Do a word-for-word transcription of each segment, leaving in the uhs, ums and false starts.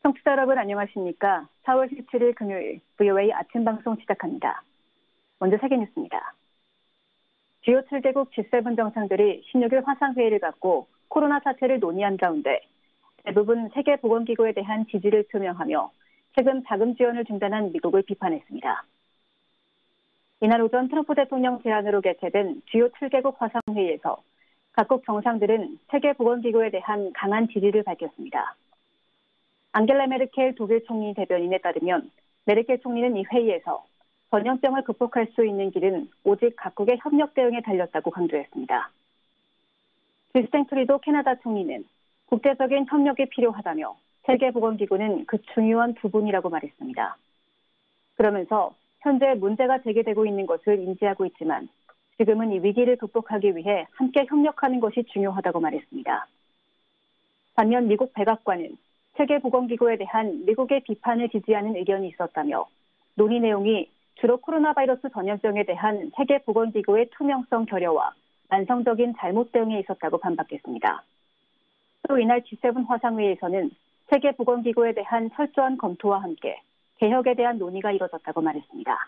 청취자 여러분 안녕하십니까? 사월 십칠일 금요일 브이오에이 아침 방송 시작합니다. 먼저 세계 뉴스입니다. 주요 칠 개국 지 세븐 정상들이 십육일 화상회의를 갖고 코로나 사태를 논의한 가운데 대부분 세계보건기구에 대한 지지를 표명하며 세금 자금 지원을 중단한 미국을 비판했습니다. 이날 오전 트럼프 대통령 제안으로 개최된 주요 칠 개국 화상회의에서 각국 정상들은 세계보건기구에 대한 강한 지지를 밝혔습니다. 앙겔라 메르켈 독일 총리 대변인에 따르면 메르켈 총리는 이 회의에서 전염병을 극복할 수 있는 길은 오직 각국의 협력 대응에 달렸다고 강조했습니다. 주스틴 트루도 캐나다 총리는 국제적인 협력이 필요하다며 세계보건기구는 그 중요한 부분이라고 말했습니다. 그러면서 현재 문제가 제기되고 있는 것을 인지하고 있지만 지금은 이 위기를 극복하기 위해 함께 협력하는 것이 중요하다고 말했습니다. 반면 미국 백악관은 세계보건기구에 대한 미국의 비판을 지지하는 의견이 있었다며 논의 내용이 주로 코로나 바이러스 전염병에 대한 세계보건기구의 투명성 결여와 만성적인 잘못 대응에 있었다고 반박했습니다. 또 이날 지 세븐 화상회의에서는 세계보건기구에 대한 철저한 검토와 함께 개혁에 대한 논의가 이뤄졌다고 말했습니다.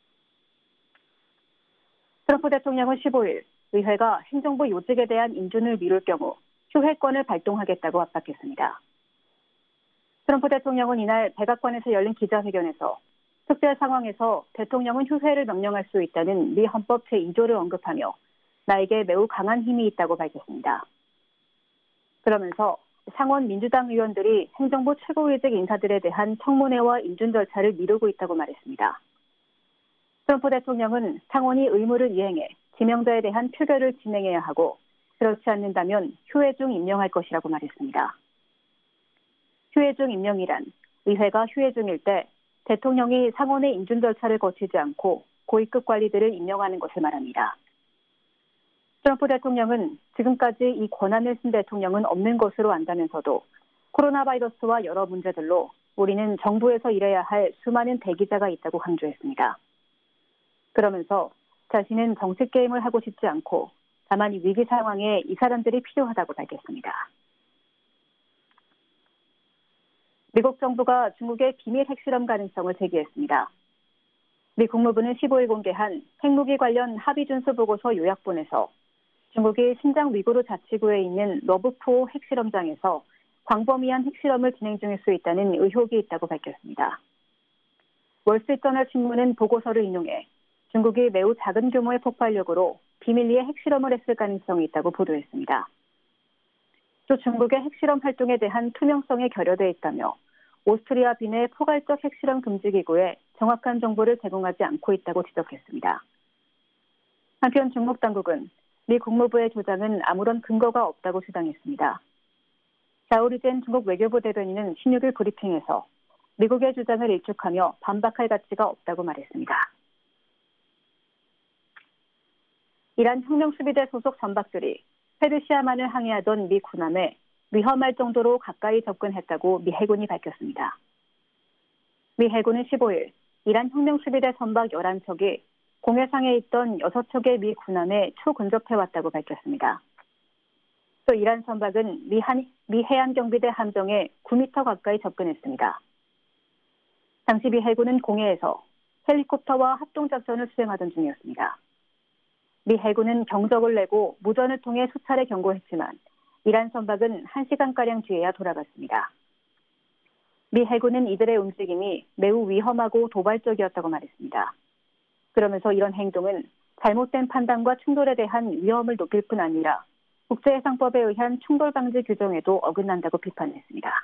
트럼프 대통령은 십오일 의회가 행정부 요직에 대한 인준을 미룰 경우 휴회권을 발동하겠다고 압박했습니다. 트럼프 대통령은 이날 백악관에서 열린 기자회견에서 특별 상황에서 대통령은 휴회를 명령할 수 있다는 미 헌법 제이조를 언급하며 나에게 매우 강한 힘이 있다고 밝혔습니다. 그러면서 상원 민주당 의원들이 행정부 최고위직 인사들에 대한 청문회와 인준 절차를 미루고 있다고 말했습니다. 트럼프 대통령은 상원이 의무를 이행해 지명자에 대한 표결을 진행해야 하고 그렇지 않는다면 휴회 중 임명할 것이라고 말했습니다. 휴회 중 임명이란 의회가 휴회 중일 때 대통령이 상원의 인준 절차를 거치지 않고 고위급 관리들을 임명하는 것을 말합니다. 트럼프 대통령은 지금까지 이 권한을 쓴 대통령은 없는 것으로 안다면서도 코로나 바이러스와 여러 문제들로 우리는 정부에서 일해야 할 수많은 대기자가 있다고 강조했습니다. 그러면서 자신은 정치 게임을 하고 싶지 않고 다만 이 위기 상황에 이 사람들이 필요하다고 밝혔습니다. 미국 정부가 중국의 비밀 핵실험 가능성을 제기했습니다. 미 국무부는 십오일 공개한 핵무기 관련 합의 준수 보고서 요약본에서 중국이 신장 위구르 자치구에 있는 러브포 핵실험장에서 광범위한 핵실험을 진행 중일 수 있다는 의혹이 있다고 밝혔습니다. 월스트리트저널 신문은 보고서를 인용해 중국이 매우 작은 규모의 폭발력으로 비밀리에 핵실험을 했을 가능성이 있다고 보도했습니다. 또 중국의 핵실험 활동에 대한 투명성이 결여돼 있다며 오스트리아 빈의 포괄적 핵실험 금지기구에 정확한 정보를 제공하지 않고 있다고 지적했습니다. 한편 중국 당국은 미 국무부의 주장은 아무런 근거가 없다고 주장했습니다. 자오리젠 중국 외교부 대변인은 십육일 브리핑에서 미국의 주장을 일축하며 반박할 가치가 없다고 말했습니다. 이란 혁명수비대 소속 전박들이 페르시아만을 항해하던 미 군함에 위험할 정도로 가까이 접근했다고 미 해군이 밝혔습니다. 미 해군은 십오일 이란 혁명수비대 선박 열한 척이 공해상에 있던 여섯 척의 미 군함에 초근접해왔다고 밝혔습니다. 또 이란 선박은 미, 한, 미 해안경비대 함정에 구 미터 가까이 접근했습니다. 당시 미 해군은 공해에서 헬리콥터와 합동작전을 수행하던 중이었습니다. 미 해군은 경적을 내고 무전을 통해 수차례 경고했지만 이란 선박은 한 시간가량 뒤에야 돌아갔습니다. 미 해군은 이들의 움직임이 매우 위험하고 도발적이었다고 말했습니다. 그러면서 이런 행동은 잘못된 판단과 충돌에 대한 위험을 높일 뿐 아니라 국제해상법에 의한 충돌 방지 규정에도 어긋난다고 비판했습니다.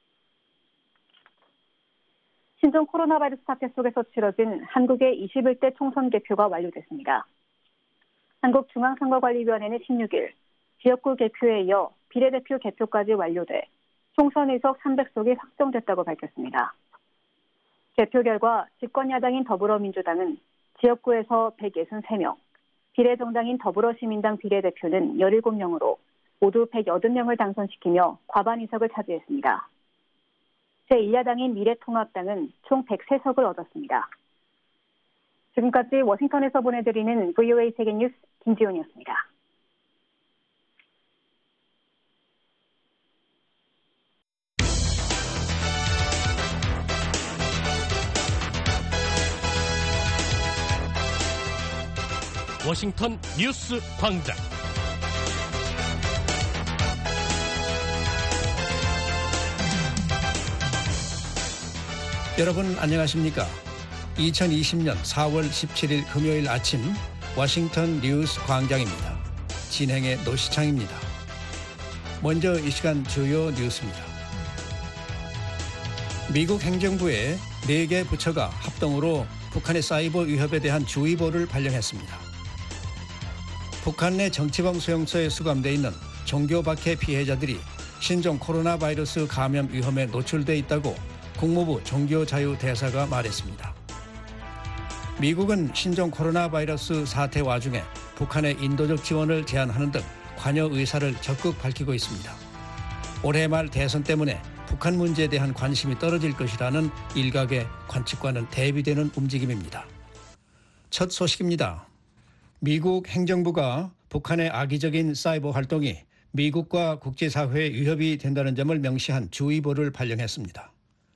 신종 코로나 바이러스 사태 속에서 치러진 한국의 이십일 대 총선 개표가 완료됐습니다. 한국중앙선거관리위원회는 십육일 지역구 개표에 이어 비례대표 개표까지 완료돼 총선 의석 삼백 석이 확정됐다고 밝혔습니다. 개표 결과 집권야당인 더불어민주당은 지역구에서 백육십삼 명, 비례정당인 더불어시민당 비례대표는 열일곱 명으로 모두 백팔 명을 당선시키며 과반 의석을 차지했습니다. 제일 야당인 미래통합당은 총 백삼 석을 얻었습니다. 지금까지 워싱턴에서 보내드리는 브이오에이 세계뉴스 김지훈이었습니다. 워싱턴 뉴스 광장. 여러분 안녕하십니까? 이천이십 년 사월 십칠일 금요일 아침 워싱턴 뉴스 광장입니다. 진행의 노시창입니다. 먼저 이 시간 주요 뉴스입니다. 미국 행정부의 네 개 부처가 합동으로 북한의 사이버 위협에 대한 주의보를 발령했습니다. 북한 내 정치범 수용소에 수감돼 있는 종교 박해 피해자들이 신종 코로나 바이러스 감염 위험에 노출돼 있다고 국무부 종교자유대사가 말했습니다. 미국은 신종 코로나 바이러스 사태 와중에 북한의 인도적 지원을 제한하는 등 관여 의사를 적극 밝히고 있습니다. 올해 말 대선 때문에 북한 문제에 대한 관심이 떨어질 것이라는 일각의 관측과는 대비되는 움직임입니다. 첫 소식입니다. 미국 행정부가 북한의 악의적인 사이버 활동이 미국과 국제사회에 위협이 된다는 점을 명시한 주의보를 발령했습니다.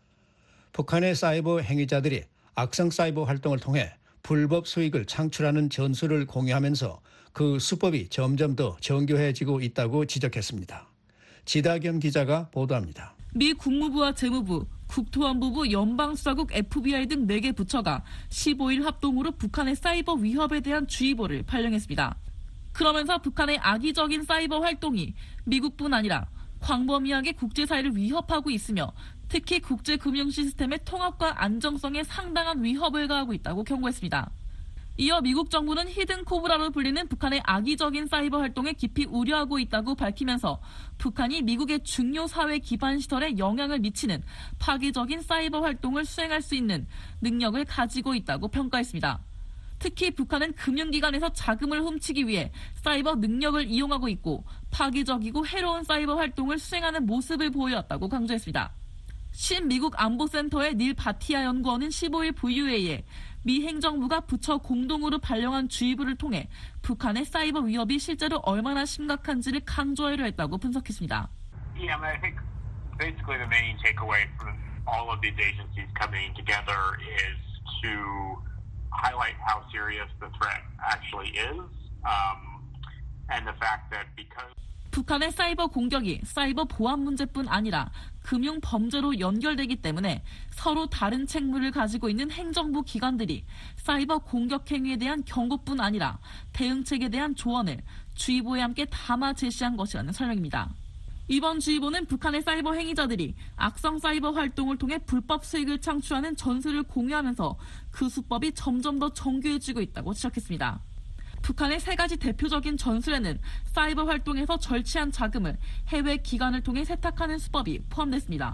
북한의 사이버 행위자들이 악성 사이버 활동을 통해 불법 수익을 창출하는 전술을 공유하면서 그 수법이 점점 더 정교해지고 있다고 지적했습니다. 지다겸 기자가 보도합니다. 미 국무부와 재무부, 국토안보부, 연방수사국, 에프비아이 등 네 개 부처가 십오일 합동으로 북한의 사이버 위협에 대한 주의보를 발령했습니다. 그러면서 북한의 악의적인 사이버 활동이 미국뿐 아니라 광범위하게 국제사회를 위협하고 있으며 특히 국제금융 시스템의 통합과 안정성에 상당한 위협을 가하고 있다고 경고했습니다. 이어 미국 정부는 히든 코브라로 불리는 북한의 악의적인 사이버 활동에 깊이 우려하고 있다고 밝히면서 북한이 미국의 중요 사회 기반 시설에 영향을 미치는 파괴적인 사이버 활동을 수행할 수 있는 능력을 가지고 있다고 평가했습니다. 특히 북한은 금융기관에서 자금을 훔치기 위해 사이버 능력을 이용하고 있고 파괴적이고 해로운 사이버 활동을 수행하는 모습을 보여왔다고 강조했습니다. 신미국 안보센터의 닐 바티아 연구원은 십오일 브이오에이에 미 행정부가 부처 공동으로 발령한 주의보를 통해 북한의 사이버 위협이 실제로 얼마나 심각한지를 강조하려 했다고 분석했습니다. Yeah, I think basically the main takeaway from all of these agencies coming together is to highlight how serious the threat actually is, um, and the fact that because 북한의 사이버 공격이 사이버 보안 문제뿐 아니라 금융 범죄로 연결되기 때문에 서로 다른 책무를 가지고 있는 행정부 기관들이 사이버 공격 행위에 대한 경고뿐 아니라 대응책에 대한 조언을 주의보에 함께 담아 제시한 것이라는 설명입니다. 이번 주의보는 북한의 사이버 행위자들이 악성 사이버 활동을 통해 불법 수익을 창출하는 전술을 공유하면서 그 수법이 점점 더 정교해지고 있다고 지적했습니다. 북한의 세 가지 대표적인 전술에는 사이버 활동에서 절취한 자금을 해외 기관을 통해 세탁하는 수법이 포함됐습니다.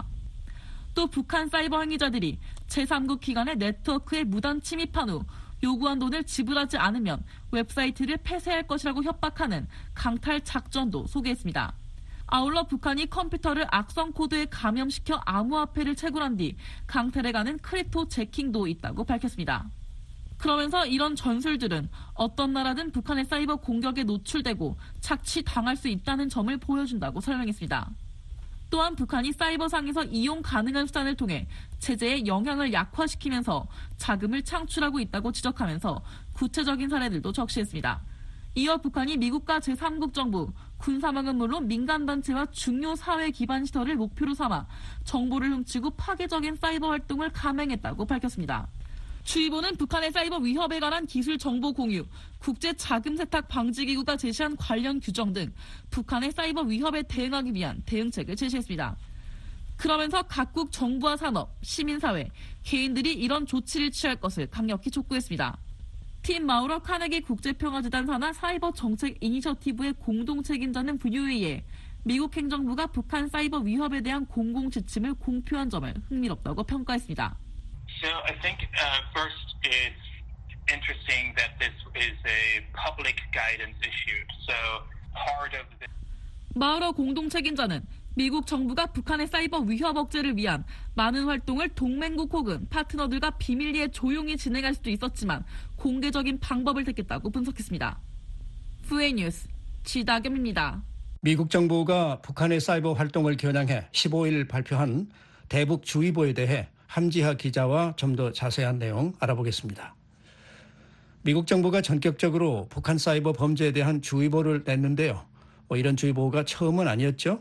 또 북한 사이버 행위자들이 제삼국 기관의 네트워크에 무단 침입한 후 요구한 돈을 지불하지 않으면 웹사이트를 폐쇄할 것이라고 협박하는 강탈 작전도 소개했습니다. 아울러 북한이 컴퓨터를 악성 코드에 감염시켜 암호화폐를 채굴한 뒤 강탈해가는 크립토 재킹도 있다고 밝혔습니다. 그러면서 이런 전술들은 어떤 나라든 북한의 사이버 공격에 노출되고 착취당할 수 있다는 점을 보여준다고 설명했습니다. 또한 북한이 사이버상에서 이용 가능한 수단을 통해 체제의 영향을 약화시키면서 자금을 창출하고 있다고 지적하면서 구체적인 사례들도 적시했습니다. 이어 북한이 미국과 제삼국 정부, 군사망은 물론 민간단체와 중요 사회 기반 시설을 목표로 삼아 정보를 훔치고 파괴적인 사이버 활동을 감행했다고 밝혔습니다. 주의보는 북한의 사이버 위협에 관한 기술 정보 공유, 국제 자금 세탁 방지 기구가 제시한 관련 규정 등 북한의 사이버 위협에 대응하기 위한 대응책을 제시했습니다. 그러면서 각국 정부와 산업, 시민사회, 개인들이 이런 조치를 취할 것을 강력히 촉구했습니다. 팀 마우러 카네기 국제평화재단 산하 사이버 정책 이니셔티브의 공동 책임자는 브이오에이에 미국 행정부가 북한 사이버 위협에 대한 공공 지침을 공표한 점을 흥미롭다고 평가했습니다. So I think uh, first it's interesting that this is a public guidance issue. So part of the 마우러 공동 책임자는 미국 정부가 북한의 사이버 위협 억제를 위한 많은 활동을 동맹국 혹은 파트너들과 비밀리에 조용히 진행할 수도 있었지만 공개적인 방법을 택했다고 분석했습니다. 브이오에이 뉴스 지다겸입니다. 미국 정부가 북한의 사이버 활동을 겨냥해 십오일 발표한 대북주의보에 대해 함지하 기자와 좀 더 자세한 내용 알아보겠습니다. 미국 정부가 전격적으로 북한 사이버 범죄에 대한 주의보를 냈는데요. 뭐 이런 주의보가 처음은 아니었죠?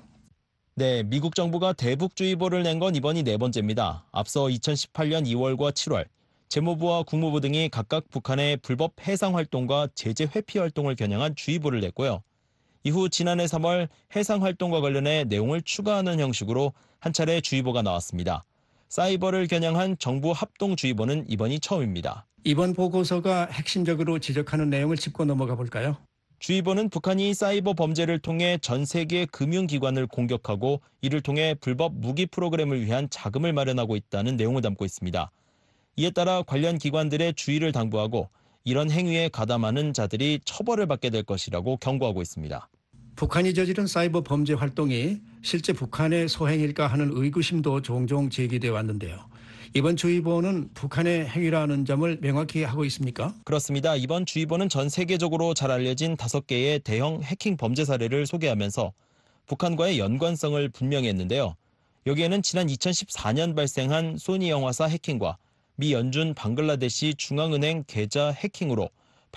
네, 미국 정부가 대북주의보를 낸 건 이번이 네 번째입니다. 앞서 이천십팔 년 이월과 칠월, 재무부와 국무부 등이 각각 북한의 불법 해상 활동과 제재 회피 활동을 겨냥한 주의보를 냈고요. 이후 지난해 삼월 해상 활동과 관련해 내용을 추가하는 형식으로 한 차례 주의보가 나왔습니다. 사이버를 겨냥한 정부 합동주의보는 이번이 처음입니다. 이번 보고서가 핵심적으로 지적하는 내용을 짚고 넘어가 볼까요? 주의보는 북한이 사이버 범죄를 통해 전 세계 금융기관을 공격하고 이를 통해 불법 무기 프로그램을 위한 자금을 마련하고 있다는 내용을 담고 있습니다. 이에 따라 관련 기관들의 주의를 당부하고 이런 행위에 가담하는 자들이 처벌을 받게 될 것이라고 경고하고 있습니다. 북한이 저지른 사이버 범죄 활동이 실제 북한의 소행일까 하는 의구심도 종종 제기돼 왔는데요. 이번 주의보는 북한의 행위라는 점을 명확히 하고 있습니까? 그렇습니다. 이번 주의보는 전 세계적으로 잘 알려진 다섯 개의 대형 해킹 범죄 사례를 소개하면서 북한과의 연관성을 분명히 했는데요. 여기에는 지난 이천십사 년 발생한 소니 영화사 해킹과 미 연준 방글라데시 중앙은행 계좌 해킹으로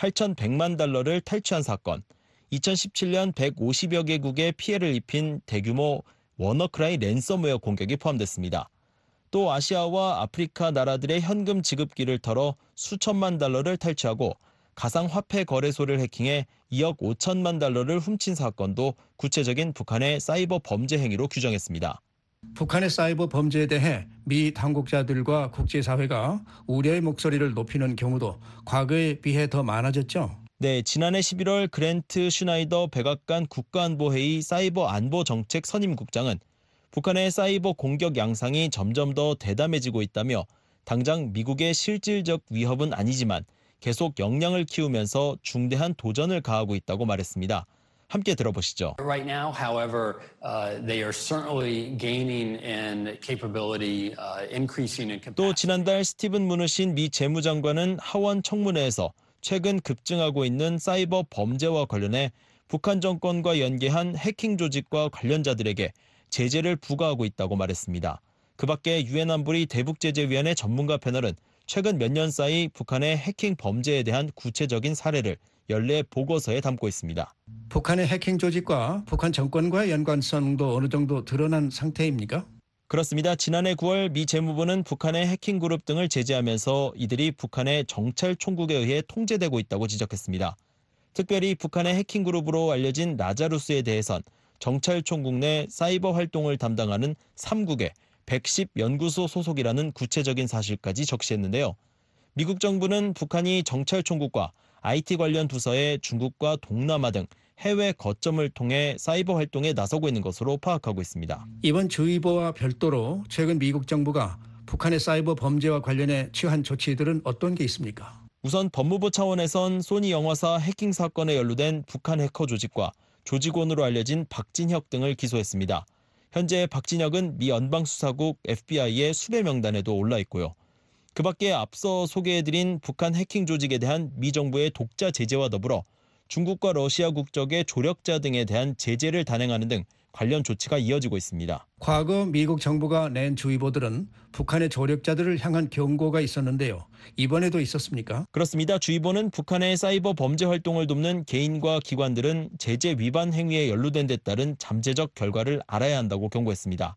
팔천백만 달러를 탈취한 사건, 이천십칠 년 백오십여 개국에 피해를 입힌 대규모 워너크라이 랜섬웨어 공격이 포함됐습니다. 또 아시아와 아프리카 나라들의 현금 지급기를 털어 수천만 달러를 탈취하고 가상화폐 거래소를 해킹해 이억 오천만 달러를 훔친 사건도 구체적인 북한의 사이버 범죄 행위로 규정했습니다. 북한의 사이버 범죄에 대해 미 당국자들과 국제사회가 우려의 목소리를 높이는 경우도 과거에 비해 더 많아졌죠? 네, 지난해 십일월 그랜트 슈나이더 백악관 국가안보회의 사이버 안보 정책 선임국장은 북한의 사이버 공격 양상이 점점 더 대담해지고 있다며 당장 미국의 실질적 위협은 아니지만 계속 역량을 키우면서 중대한 도전을 가하고 있다고 말했습니다. 함께 들어보시죠. Right now, however, uh, they are certainly gaining in capability, uh, increasing in capacity. 또 지난달 스티븐 무누신 미 재무장관은 하원 청문회에서 최근 급증하고 있는 사이버 범죄와 관련해 북한 정권과 연계한 해킹 조직과 관련자들에게 제재를 부과하고 있다고 말했습니다. 그 밖에 유엔 안보리 대북제재위원회 전문가 패널은 최근 몇 년 사이 북한의 해킹 범죄에 대한 구체적인 사례를 연례 보고서에 담고 있습니다. 북한의 해킹 조직과 북한 정권과의 연관성도 어느 정도 드러난 상태입니까? 그렇습니다. 지난해 구월 미 재무부는 북한의 해킹 그룹 등을 제재하면서 이들이 북한의 정찰 총국에 의해 통제되고 있다고 지적했습니다. 특별히 북한의 해킹 그룹으로 알려진 라자루스에 대해선 정찰 총국 내 사이버 활동을 담당하는 삼 국의 백십 연구소 소속이라는 구체적인 사실까지 적시했는데요. 미국 정부는 북한이 정찰 총국과 아이티 관련 부서에 중국과 동남아 등 해외 거점을 통해 사이버 활동에 나서고 있는 것으로 파악하고 있습니다. 이번 주의보와 별도로 최근 미국 정부가 북한의 사이버 범죄와 관련해 취한 조치들은 어떤 게 있습니까? 우선 법무부 차원에선 소니 영화사 해킹 사건에 연루된 북한 해커 조직과 조직원으로 알려진 박진혁 등을 기소했습니다. 현재 박진혁은 미 연방수사국 에프비아이의 수배 명단에도 올라 있고요. 그 밖에 앞서 소개해드린 북한 해킹 조직에 대한 미 정부의 독자 제재와 더불어 중국과 러시아 국적의 조력자 등에 대한 제재를 단행하는 등 관련 조치가 이어지고 있습니다. 과거 미국 정부가 낸 주의보들은 북한의 조력자들을 향한 경고가 있었는데요. 이번에도 있었습니까? 그렇습니다. 주의보는 북한의 사이버 범죄 활동을 돕는 개인과 기관들은 제재 위반 행위에 연루된 데 따른 잠재적 결과를 알아야 한다고 경고했습니다.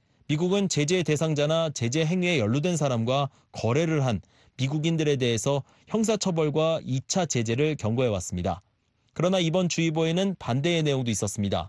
미국은 제재 대상자나 제재 행위에 연루된 사람과 거래를 한 미국인들에 대해서 형사처벌과 이 차 제재를 경고해왔습니다. 그러나 이번 주의보에는 반대의 내용도 있었습니다.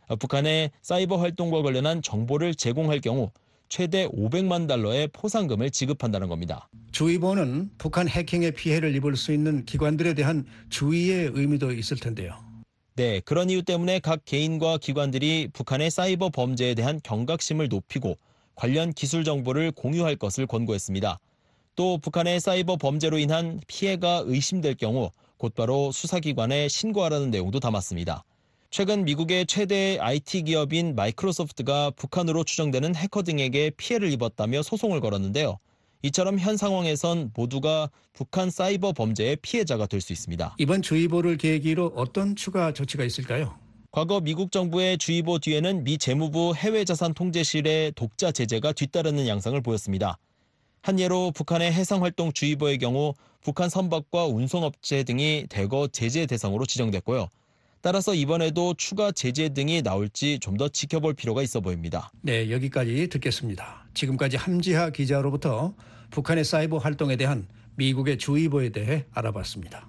북한의 사이버 활동과 관련한 정보를 제공할 경우 최대 오백만 달러의 포상금을 지급한다는 겁니다. 주의보는 북한 해킹의 피해를 입을 수 있는 기관들에 대한 주의의 의미도 있을 텐데요. 네, 그런 이유 때문에 각 개인과 기관들이 북한의 사이버 범죄에 대한 경각심을 높이고 관련 기술 정보를 공유할 것을 권고했습니다. 또 북한의 사이버 범죄로 인한 피해가 의심될 경우 곧바로 수사기관에 신고하라는 내용도 담았습니다. 최근 미국의 최대 아이티 기업인 마이크로소프트가 북한으로 추정되는 해커 등에게 피해를 입었다며 소송을 걸었는데요. 이처럼 현 상황에선 모두가 북한 사이버 범죄의 피해자가 될 수 있습니다. 이번 주의보를 계기로 어떤 추가 조치가 있을까요? 과거 미국 정부의 주의보 뒤에는 미 재무부 해외자산 통제실의 독자 제재가 뒤따르는 양상을 보였습니다. 한 예로 북한의 해상활동주의보의 경우 북한 선박과 운송업체 등이 대거 제재 대상으로 지정됐고요. 따라서 이번에도 추가 제재 등이 나올지 좀 더 지켜볼 필요가 있어 보입니다. 네, 여기까지 듣겠습니다. 지금까지 함지하 기자로부터 북한의 사이버 활동에 대한 미국의 주의보에 대해 알아봤습니다.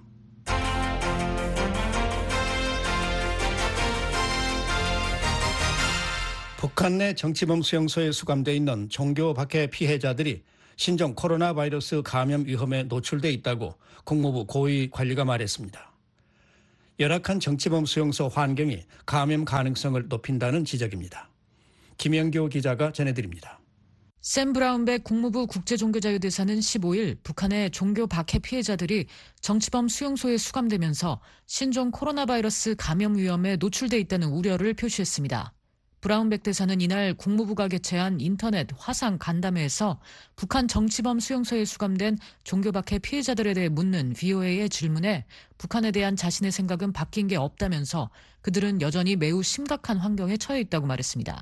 북한 내 정치범 수용소에 수감돼 있는 종교 박해 피해자들이 신종 코로나 바이러스 감염 위험에 노출돼 있다고 국무부 고위 관리가 말했습니다. 열악한 정치범 수용소 환경이 감염 가능성을 높인다는 지적입니다. 김영교 기자가 전해드립니다. 샘 브라운백 국무부 국제종교자유대사는 십오일 북한의 종교 박해 피해자들이 정치범 수용소에 수감되면서 신종 코로나 바이러스 감염 위험에 노출돼 있다는 우려를 표시했습니다. 브라운백 대사는 이날 국무부가 개최한 인터넷 화상 간담회에서 북한 정치범 수용소에 수감된 종교 박해 피해자들에 대해 묻는 브이오에이의 질문에 북한에 대한 자신의 생각은 바뀐 게 없다면서 그들은 여전히 매우 심각한 환경에 처해 있다고 말했습니다.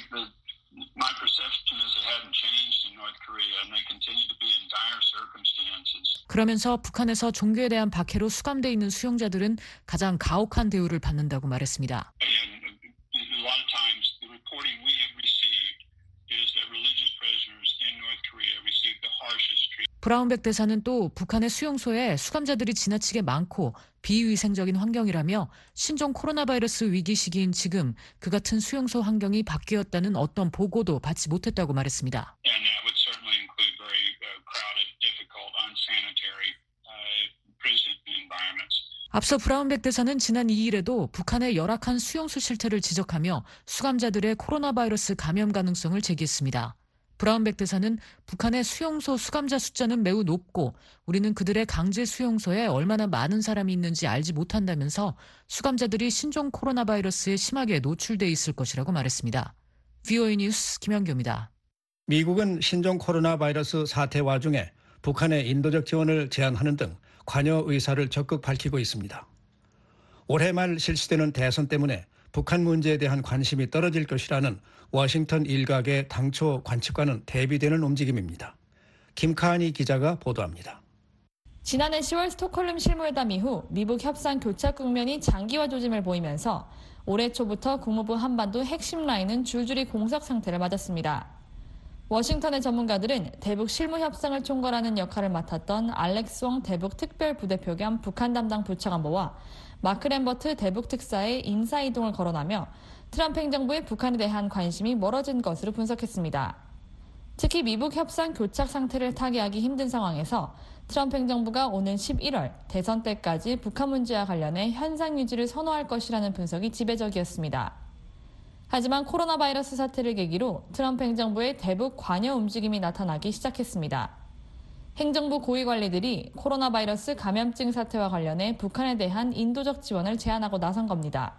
그러면서 북한에서 종교에 대한 박해로 수감돼 있는 수용자들은 가장 가혹한 대우를 받는다고 말했습니다. 브라운백 대사는 또 북한의 수용소에 수감자들이 지나치게 많고 비위생적인 환경이라며 신종 코로나 바이러스 위기 시기인 지금 그 같은 수용소 환경이 바뀌었다는 어떤 보고도 받지 못했다고 말했습니다. 앞서 브라운백 대사는 지난 이일에도 북한의 열악한 수용소 실태를 지적하며 수감자들의 코로나 바이러스 감염 가능성을 제기했습니다. 브라운백 대사는 북한의 수용소 수감자 숫자는 매우 높고 우리는 그들의 강제 수용소에 얼마나 많은 사람이 있는지 알지 못한다면서 수감자들이 신종 코로나 바이러스에 심하게 노출돼 있을 것이라고 말했습니다. 브이오에이 뉴스 김현교입니다. 미국은 신종 코로나 바이러스 사태 와중에 북한의 인도적 지원을 제한하는 등 관여 의사를 적극 밝히고 있습니다. 올해 말 실시되는 대선 때문에 북한 문제에 대한 관심이 떨어질 것이라는 워싱턴 일각의 당초 관측과는 대비되는 움직임입니다. 김카니 기자가 보도합니다. 지난해 시월 스톡홀름 실무회담 이후 미북 협상 교착 국면이 장기화 조짐을 보이면서 올해 초부터 국무부 한반도 핵심 라인은 줄줄이 공석 상태를 맞았습니다. 워싱턴의 전문가들은 대북 실무 협상을 총괄하는 역할을 맡았던 알렉스 웡 대북 특별 부대표 겸 북한 담당 부차관보와 마크 램버트 대북 특사의 인사 이동을 거론하며 트럼프 행정부의 북한에 대한 관심이 멀어진 것으로 분석했습니다. 특히 미북 협상 교착 상태를 타개하기 힘든 상황에서 트럼프 행정부가 오는 십일월 대선 때까지 북한 문제와 관련해 현상 유지를 선호할 것이라는 분석이 지배적이었습니다. 하지만 코로나 바이러스 사태를 계기로 트럼프 행정부의 대북 관여 움직임이 나타나기 시작했습니다. 행정부 고위 관리들이 코로나 바이러스 감염증 사태와 관련해 북한에 대한 인도적 지원을 제안하고 나선 겁니다.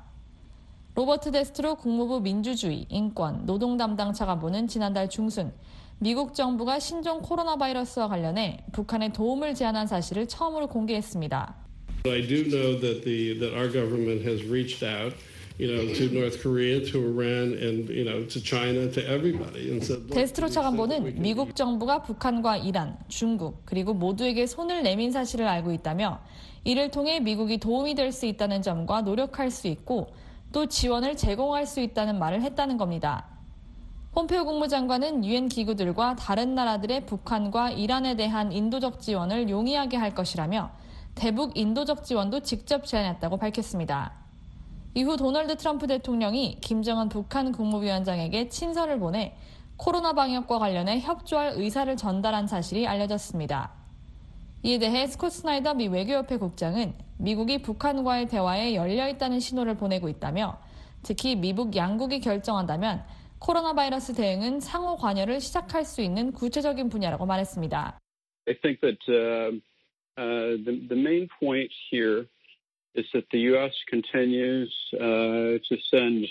로버트 데스트로 국무부 민주주의, 인권, 노동 담당 차관보는 지난달 중순 미국 정부가 신종 코로나 바이러스와 관련해 북한에 도움을 제안한 사실을 처음으로 공개했습니다. I do know that the that our government has reached out, you know, to North Korea, to Iran, and you know, to China, to everybody. And so 데스트로 차관보는 미국 정부가 북한과 이란, 중국 그리고 모두에게 손을 내민 사실을 알고 있다며 이를 통해 미국이 도움이 될 수 있다는 점과 노력할 수 있고 또 지원을 제공할 수 있다는 말을 했다는 겁니다. 폼페오 국무장관은 유엔 기구들과 다른 나라들의 북한과 이란에 대한 인도적 지원을 용이하게 할 것이라며 대북 인도적 지원도 직접 제안했다고 밝혔습니다. 이후 도널드 트럼프 대통령이 김정은 북한 국무위원장에게 친서를 보내 코로나 방역과 관련해 협조할 의사를 전달한 사실이 알려졌습니다. 이에 대해 스콧 스나이더 미 외교협회 국장은 미국이 북한과의 대화에 열려있다는 신호를 보내고 있다며 특히 미북 양국이 결정한다면 코로나 바이러스 대응은 상호 관여를 시작할 수 있는 구체적인 분야라고 말했습니다. I think that uh, uh, the, the main point here is that the U S continues uh, to send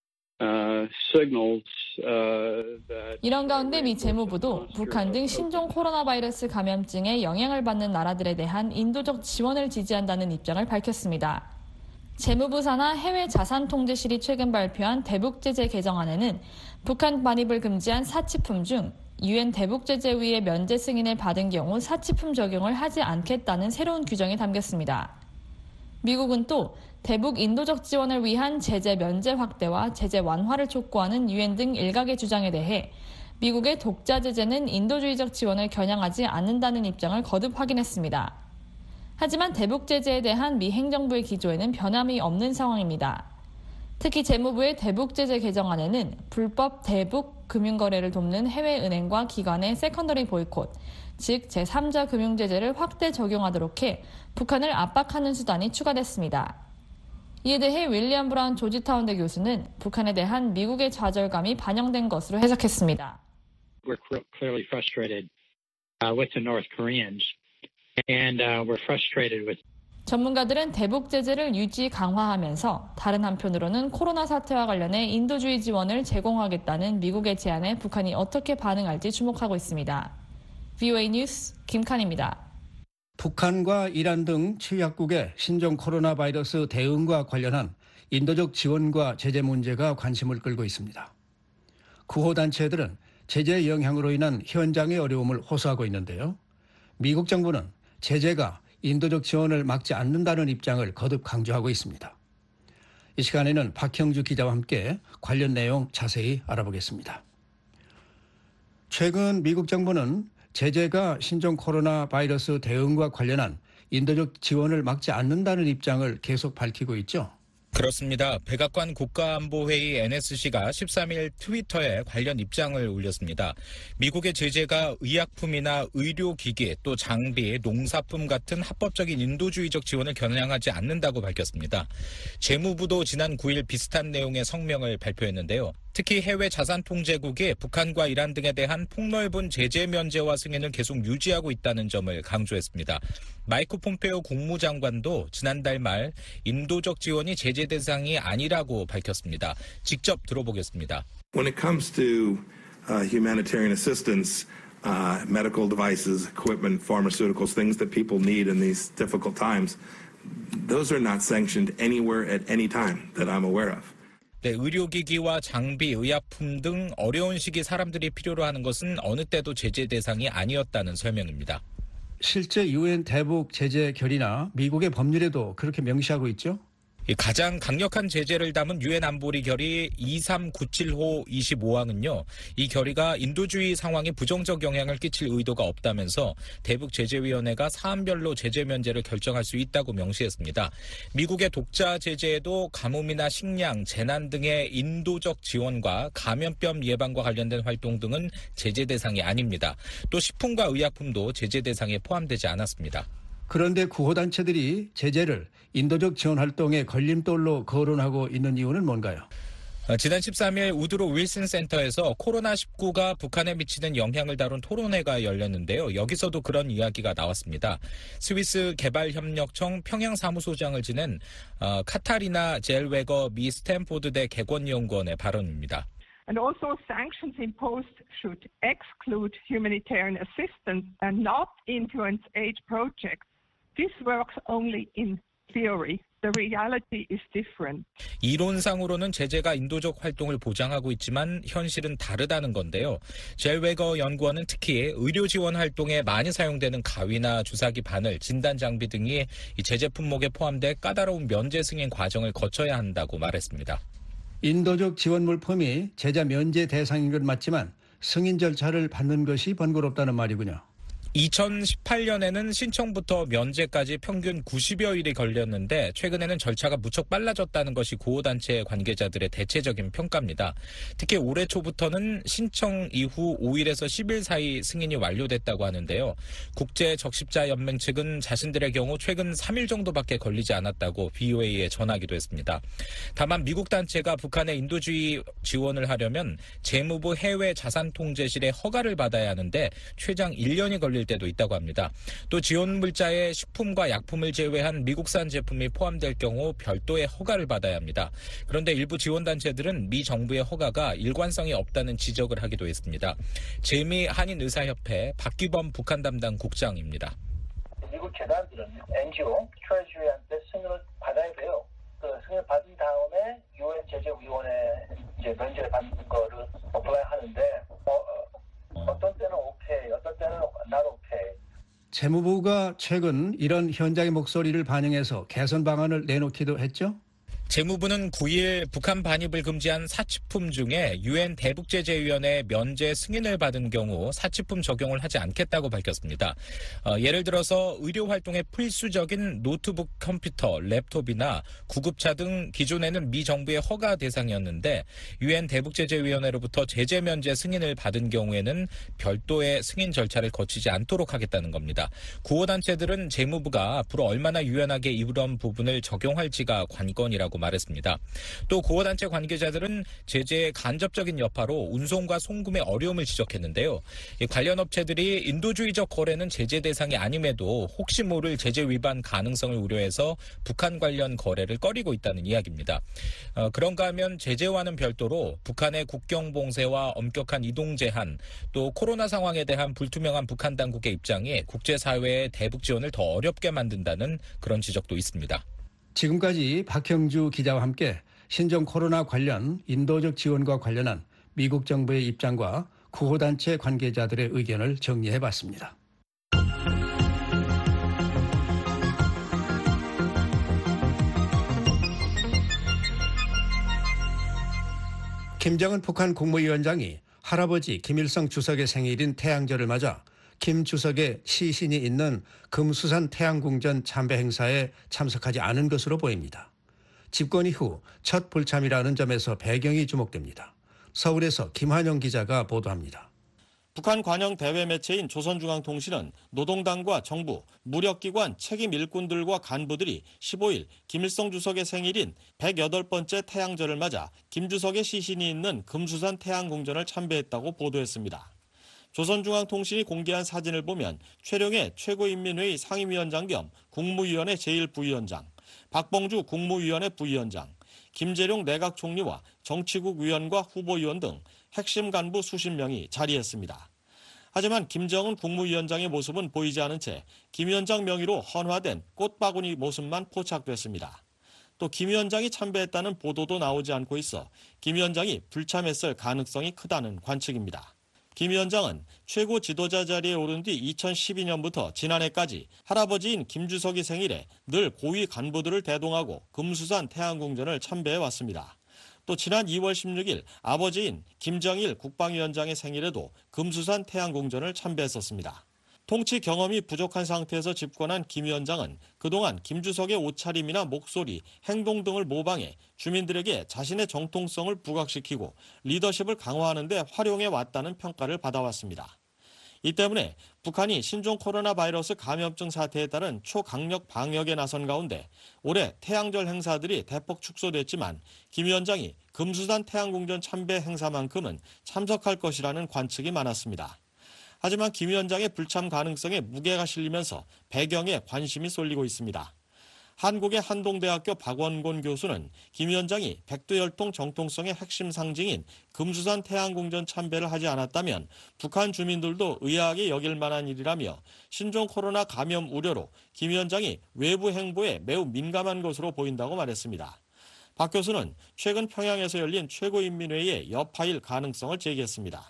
uh, signals uh, that 이런 가운데 미 재무부도 북한 등 신종 코로나 바이러스 감염증에 영향을 받는 나라들에 대한 인도적 지원을 지지한다는 입장을 밝혔습니다. 재무부 산하 해외 자산 통제실이 최근 발표한 대북 제재 개정안에는 북한 반입을 금지한 사치품 중 유엔 대북제재위의 면제 승인을 받은 경우 사치품 적용을 하지 않겠다는 새로운 규정이 담겼습니다. 미국은 또 대북 인도적 지원을 위한 제재 면제 확대와 제재 완화를 촉구하는 유엔 등 일각의 주장에 대해 미국의 독자 제재는 인도주의적 지원을 겨냥하지 않는다는 입장을 거듭 확인했습니다. 하지만 대북 제재에 대한 미 행정부의 기조에는 변함이 없는 상황입니다. 특히 재무부의 대북 제재 개정안에는 불법 대북 금융거래를 돕는 해외은행과 기관의 세컨더리 보이콧, 즉 제삼자 금융제재를 확대 적용하도록 해 북한을 압박하는 수단이 추가됐습니다. 이에 대해 윌리엄 브라운 조지타운대 교수는 북한에 대한 미국의 좌절감이 반영된 것으로 해석했습니다. We're clearly frustrated uh, with the North Koreans, and uh, we're frustrated with. 전문가들은 대북 제재를 유지 강화하면서 다른 한편으로는 코로나 사태와 관련해 인도주의 지원을 제공하겠다는 미국의 제안에 북한이 어떻게 반응할지 주목하고 있습니다. 브이오에이 뉴스 김칸입니다. 북한과 이란 등 칠 약국의 신종 코로나 바이러스 대응과 관련한 인도적 지원과 제재 문제가 관심을 끌고 있습니다. 구호단체들은 제재 영향으로 인한 현장의 어려움을 호소하고 있는데요. 미국 정부는 제재가 인도적 지원을 막지 않는다는 입장을 거듭 강조하고 있습니다. 이 시간에는 박형주 기자와 함께 관련 내용 자세히 알아보겠습니다. 최근 미국 정부는 제재가 신종 코로나 바이러스 대응과 관련한 인도적 지원을 막지 않는다는 입장을 계속 밝히고 있죠. 그렇습니다. 백악관 국가안보회의 엔에스씨가 십삼 일 트위터에 관련 입장을 올렸습니다. 미국의 제재가 의약품이나 의료기기, 또 장비, 농사품 같은 합법적인 인도주의적 지원을 겨냥하지 않는다고 밝혔습니다. 재무부도 지난 구 일 비슷한 내용의 성명을 발표했는데요. 특히 해외 자산통제국이 북한과 이란 등에 대한 폭넓은 제재 면제와 승인을 계속 유지하고 있다는 점을 강조했습니다. 마이크 폼페오 국무장관도 지난달 말 인도적 지원이 제재 대상이 아니라고 밝혔습니다. 직접 들어보겠습니다. When it comes to uh, humanitarian assistance, uh, medical devices, equipment, pharmaceuticals, things that people need in these difficult times, those are not sanctioned anywhere at any time that I'm aware of. 네, 의료기기와 장비, 의약품 등 어려운 시기 사람들이 필요로 하는 것은 어느 때도 제재 대상이 아니었다는 설명입니다. 실제 유엔 대북 제재 결의나 미국의 법률에도 그렇게 명시하고 있죠? 가장 강력한 제재를 담은 유엔 안보리 결의 이삼구칠호 이십오항은요. 이 결의가 인도주의 상황에 부정적 영향을 끼칠 의도가 없다면서 대북제재위원회가 사안별로 제재 면제를 결정할 수 있다고 명시했습니다. 미국의 독자 제재에도 가뭄이나 식량, 재난 등의 인도적 지원과 감염병 예방과 관련된 활동 등은 제재 대상이 아닙니다. 또 식품과 의약품도 제재 대상에 포함되지 않았습니다. 그런데 구호단체들이 제재를 인도적 지원 활동의 걸림돌로 거론하고 있는 이유는 뭔가요? 지난 십삼 일 우드로 윌슨 센터에서 코로나 십구가 북한에 미치는 영향을 다룬 토론회가 열렸는데요. 여기서도 그런 이야기가 나왔습니다. 스위스 개발협력청 평양사무소장을 지낸 어, 카타리나 젤웨거 미 스탠포드대 개권연구원의 발언입니다. And also sanctions imposed should exclude humanitarian assistance and not influence aid projects. This works only in theory. The reality is different. 이론상으로는 제재가 인도적 활동을 보장하고 있지만 현실은 다르다는 건데요. 젤웨거 연구원은 특히 의료 지원 활동에 많이 사용되는 가위나 주사기 바늘, 진단 장비 등이 이 제재 품목에 포함돼 까다로운 면제 승인 과정을 거쳐야 한다고 말했습니다. 인도적 지원 물품이 제재 면제 대상인 건 맞지만 승인 절차를 받는 것이 번거롭다는 말이군요. 이천십팔 년에는 신청부터 면제까지 평균 구십여 일이 걸렸는데 최근에는 절차가 무척 빨라졌다는 것이 구호단체 관계자들의 대체적인 평가입니다. 특히 올해 초부터는 신청 이후 오 일에서 십 일 사이 승인이 완료됐다고 하는데요. 국제적십자연맹 측은 자신들의 경우 최근 삼 일 정도밖에 걸리지 않았다고 브이오에이에 전하기도 했습니다. 다만 미국 단체가 북한의 인도주의 지원을 하려면 재무부 해외 자산통제실의 허가를 받아야 하는데 최장 일 년이 걸릴 때도 있다고 합니다. 또 지원 물자에 식품과 약품을 제외한 미국산 제품이 포함될 경우 별도의 허가를 받아야 합니다. 그런데 일부 지원단체들은 미 정부의 허가가 일관성이 없다는 지적을 하기도 했습니다. 재미 한인의사협회 박기범 북한 담당 국장입니다. 미국 재단들은 엔지오, 트레저리한테 승인을 받아야 돼요. 그 승인을 받은 다음에 유엔 제재위원회 이제 면제를 받는 거를 어플라이 하는데 어, 어떤 재무부가 최근 이런 현장의 목소리를 반영해서 개선 방안을 내놓기도 했죠? 재무부는 구 일 북한 반입을 금지한 사치품 중에 유엔 대북제재위원회 면제 승인을 받은 경우 사치품 적용을 하지 않겠다고 밝혔습니다. 어, 예를 들어서 의료활동에 필수적인 노트북 컴퓨터, 랩톱이나 구급차 등 기존에는 미 정부의 허가 대상이었는데 유엔 대북제재위원회로부터 제재 면제 승인을 받은 경우에는 별도의 승인 절차를 거치지 않도록 하겠다는 겁니다. 구호단체들은 재무부가 앞으로 얼마나 유연하게 이런 부분을 적용할지가 관건이라고 말했습니다. 또 구호단체 관계자들은 제재의 간접적인 여파로 운송과 송금의 어려움을 지적했는데요. 관련 업체들이 인도주의적 거래는 제재 대상이 아님에도 혹시 모를 제재 위반 가능성을 우려해서 북한 관련 거래를 꺼리고 있다는 이야기입니다. 어, 그런가 하면 제재와는 별도로 북한의 국경 봉쇄와 엄격한 이동 제한, 또 코로나 상황에 대한 불투명한 북한 당국의 입장이 국제사회의 대북 지원을 더 어렵게 만든다는 그런 지적도 있습니다. 지금까지 박형주 기자와 함께 신종 코로나 관련 인도적 지원과 관련한 미국 정부의 입장과 구호단체 관계자들의 의견을 정리해봤습니다. 김정은 북한 국무위원장이 할아버지 김일성 주석의 생일인 태양절을 맞아 김 주석의 시신이 있는 금수산 태양궁전 참배 행사에 참석하지 않은 것으로 보입니다. 집권 이후 첫 불참이라는 점에서 배경이 주목됩니다. 서울에서 김한영 기자가 보도합니다. 북한 관영 대외 매체인 조선중앙통신은 노동당과 정부, 무력기관 책임 일꾼들과 간부들이 십오 일 김일성 주석의 생일인 백여덟 번째 태양절을 맞아 김 주석의 시신이 있는 금수산 태양궁전을 참배했다고 보도했습니다. 조선중앙통신이 공개한 사진을 보면 최룡해 최고인민회의 상임위원장 겸 국무위원회 제일 부위원장, 박봉주 국무위원회 부위원장, 김재룡 내각총리와 정치국 위원과 후보위원 등 핵심 간부 수십 명이 자리했습니다. 하지만 김정은 국무위원장의 모습은 보이지 않은 채 김 위원장 명의로 헌화된 꽃바구니 모습만 포착됐습니다. 또 김 위원장이 참배했다는 보도도 나오지 않고 있어 김 위원장이 불참했을 가능성이 크다는 관측입니다. 김 위원장은 최고 지도자 자리에 오른 뒤 이천십이 년부터 지난해까지 할아버지인 김 주석이 생일에 늘 고위 간부들을 대동하고 금수산 태양궁전을 참배해왔습니다. 또 지난 이월 십육일 아버지인 김정일 국방위원장의 생일에도 금수산 태양궁전을 참배했었습니다. 통치 경험이 부족한 상태에서 집권한 김 위원장은 그동안 김 주석의 옷차림이나 목소리, 행동 등을 모방해 주민들에게 자신의 정통성을 부각시키고 리더십을 강화하는 데 활용해 왔다는 평가를 받아왔습니다. 이 때문에 북한이 신종 코로나 바이러스 감염증 사태에 따른 초강력 방역에 나선 가운데 올해 태양절 행사들이 대폭 축소됐지만 김 위원장이 금수산 태양궁전 참배 행사만큼은 참석할 것이라는 관측이 많았습니다. 하지만 김 위원장의 불참 가능성에 무게가 실리면서 배경에 관심이 쏠리고 있습니다. 한국의 한동대학교 박원곤 교수는 김 위원장이 백두혈통 정통성의 핵심 상징인 금수산 태양궁전 참배를 하지 않았다면 북한 주민들도 의아하게 여길 만한 일이라며 신종 코로나 감염 우려로 김 위원장이 외부 행보에 매우 민감한 것으로 보인다고 말했습니다. 박 교수는 최근 평양에서 열린 최고인민회의의 여파일 가능성을 제기했습니다.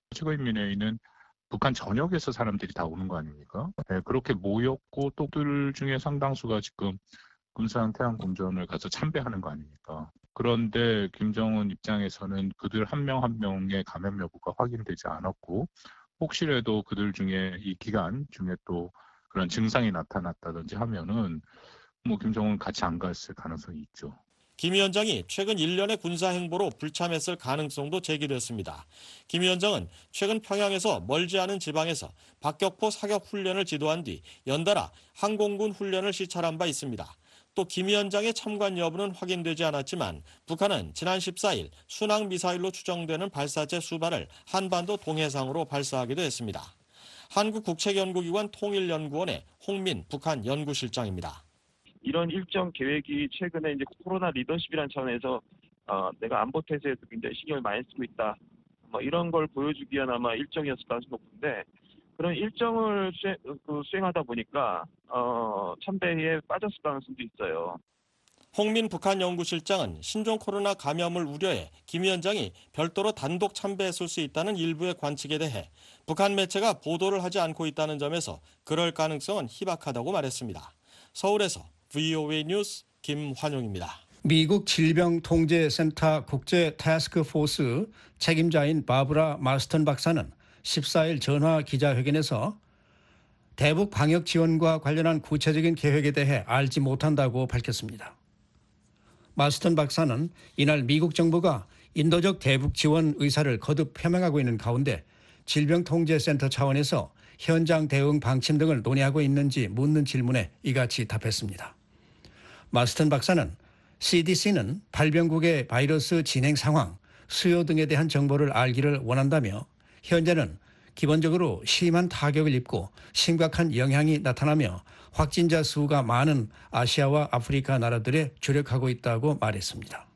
최고인민회의는 북한 전역에서 사람들이 다 오는 거 아닙니까? 네, 그렇게 모였고 또 그들 중에 상당수가 지금 금수산 태양궁전을 가서 참배하는 거 아닙니까? 그런데 김정은 입장에서는 그들 한 명 한 명의 감염 여부가 확인되지 않았고 혹시라도 그들 중에 이 기간 중에 또 그런 증상이 나타났다든지 하면은 뭐 김정은 같이 안 갔을 가능성이 있죠. 김 위원장이 최근 일련의 군사 행보로 불참했을 가능성도 제기됐습니다. 김 위원장은 최근 평양에서 멀지 않은 지방에서 박격포 사격 훈련을 지도한 뒤 연달아 항공군 훈련을 시찰한 바 있습니다. 또 김 위원장의 참관 여부는 확인되지 않았지만 북한은 지난 십사일 순항미사일로 추정되는 발사체 수발을 한반도 동해상으로 발사하기도 했습니다. 한국국책연구기관 통일연구원의 홍민 북한 연구실장입니다. 이런 일정 계획이 최근에 이제 코로나 리더십이라는 차원에서 어, 내가 안보 태세에서 굉장히 신경을 많이 쓰고 있다. 뭐 이런 걸 보여주기 위한 아마 일정이었을 가능성이 높은데 그런 일정을 수행, 그 수행하다 보니까 어, 참배에 빠졌을 가능성도 있어요. 홍민 북한 연구실장은 신종 코로나 감염을 우려해 김 위원장이 별도로 단독 참배했을 수 있다는 일부의 관측에 대해 북한 매체가 보도를 하지 않고 있다는 점에서 그럴 가능성은 희박하다고 말했습니다. 서울에서 브이오에이 뉴스 김환용입니다. 미국 질병통제센터 국제 태스크포스 책임자인 바브라 마스턴 박사는 십사일 전화 기자회견에서 대북 방역 지원과 관련한 구체적인 계획에 대해 알지 못한다고 밝혔습니다. 마스턴 박사는 이날 미국 정부가 인도적 대북 지원 의사를 거듭 표명하고 있는 가운데 질병통제센터 차원에서 현장 대응 방침 등을 논의하고 있는지 묻는 질문에 이같이 답했습니다. 마스턴 박사는 씨디씨는 발병국의 바이러스 진행 상황, 수요 등에 대한 정보를 알기를 원한다며 현재는 기본적으로 심한 타격을 입고 심각한 영향이 나타나며 확진자 수가 많은 아시아와 아프리카 나라들에 주력하고 있다고 말했습니다.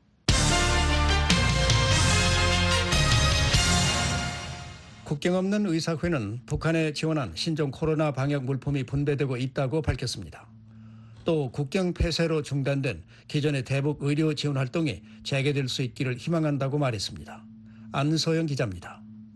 국경 없는 의사회는 북한에 지원한 신종 코로나 방역 물품이 분배되고 있다고 밝혔습니다. 또 국경 폐쇄로 중단된 기존의 대북 의료 지원 활동이 재개될 수 있기를 희망한다고 말했습니다. 안소영 기자입니다.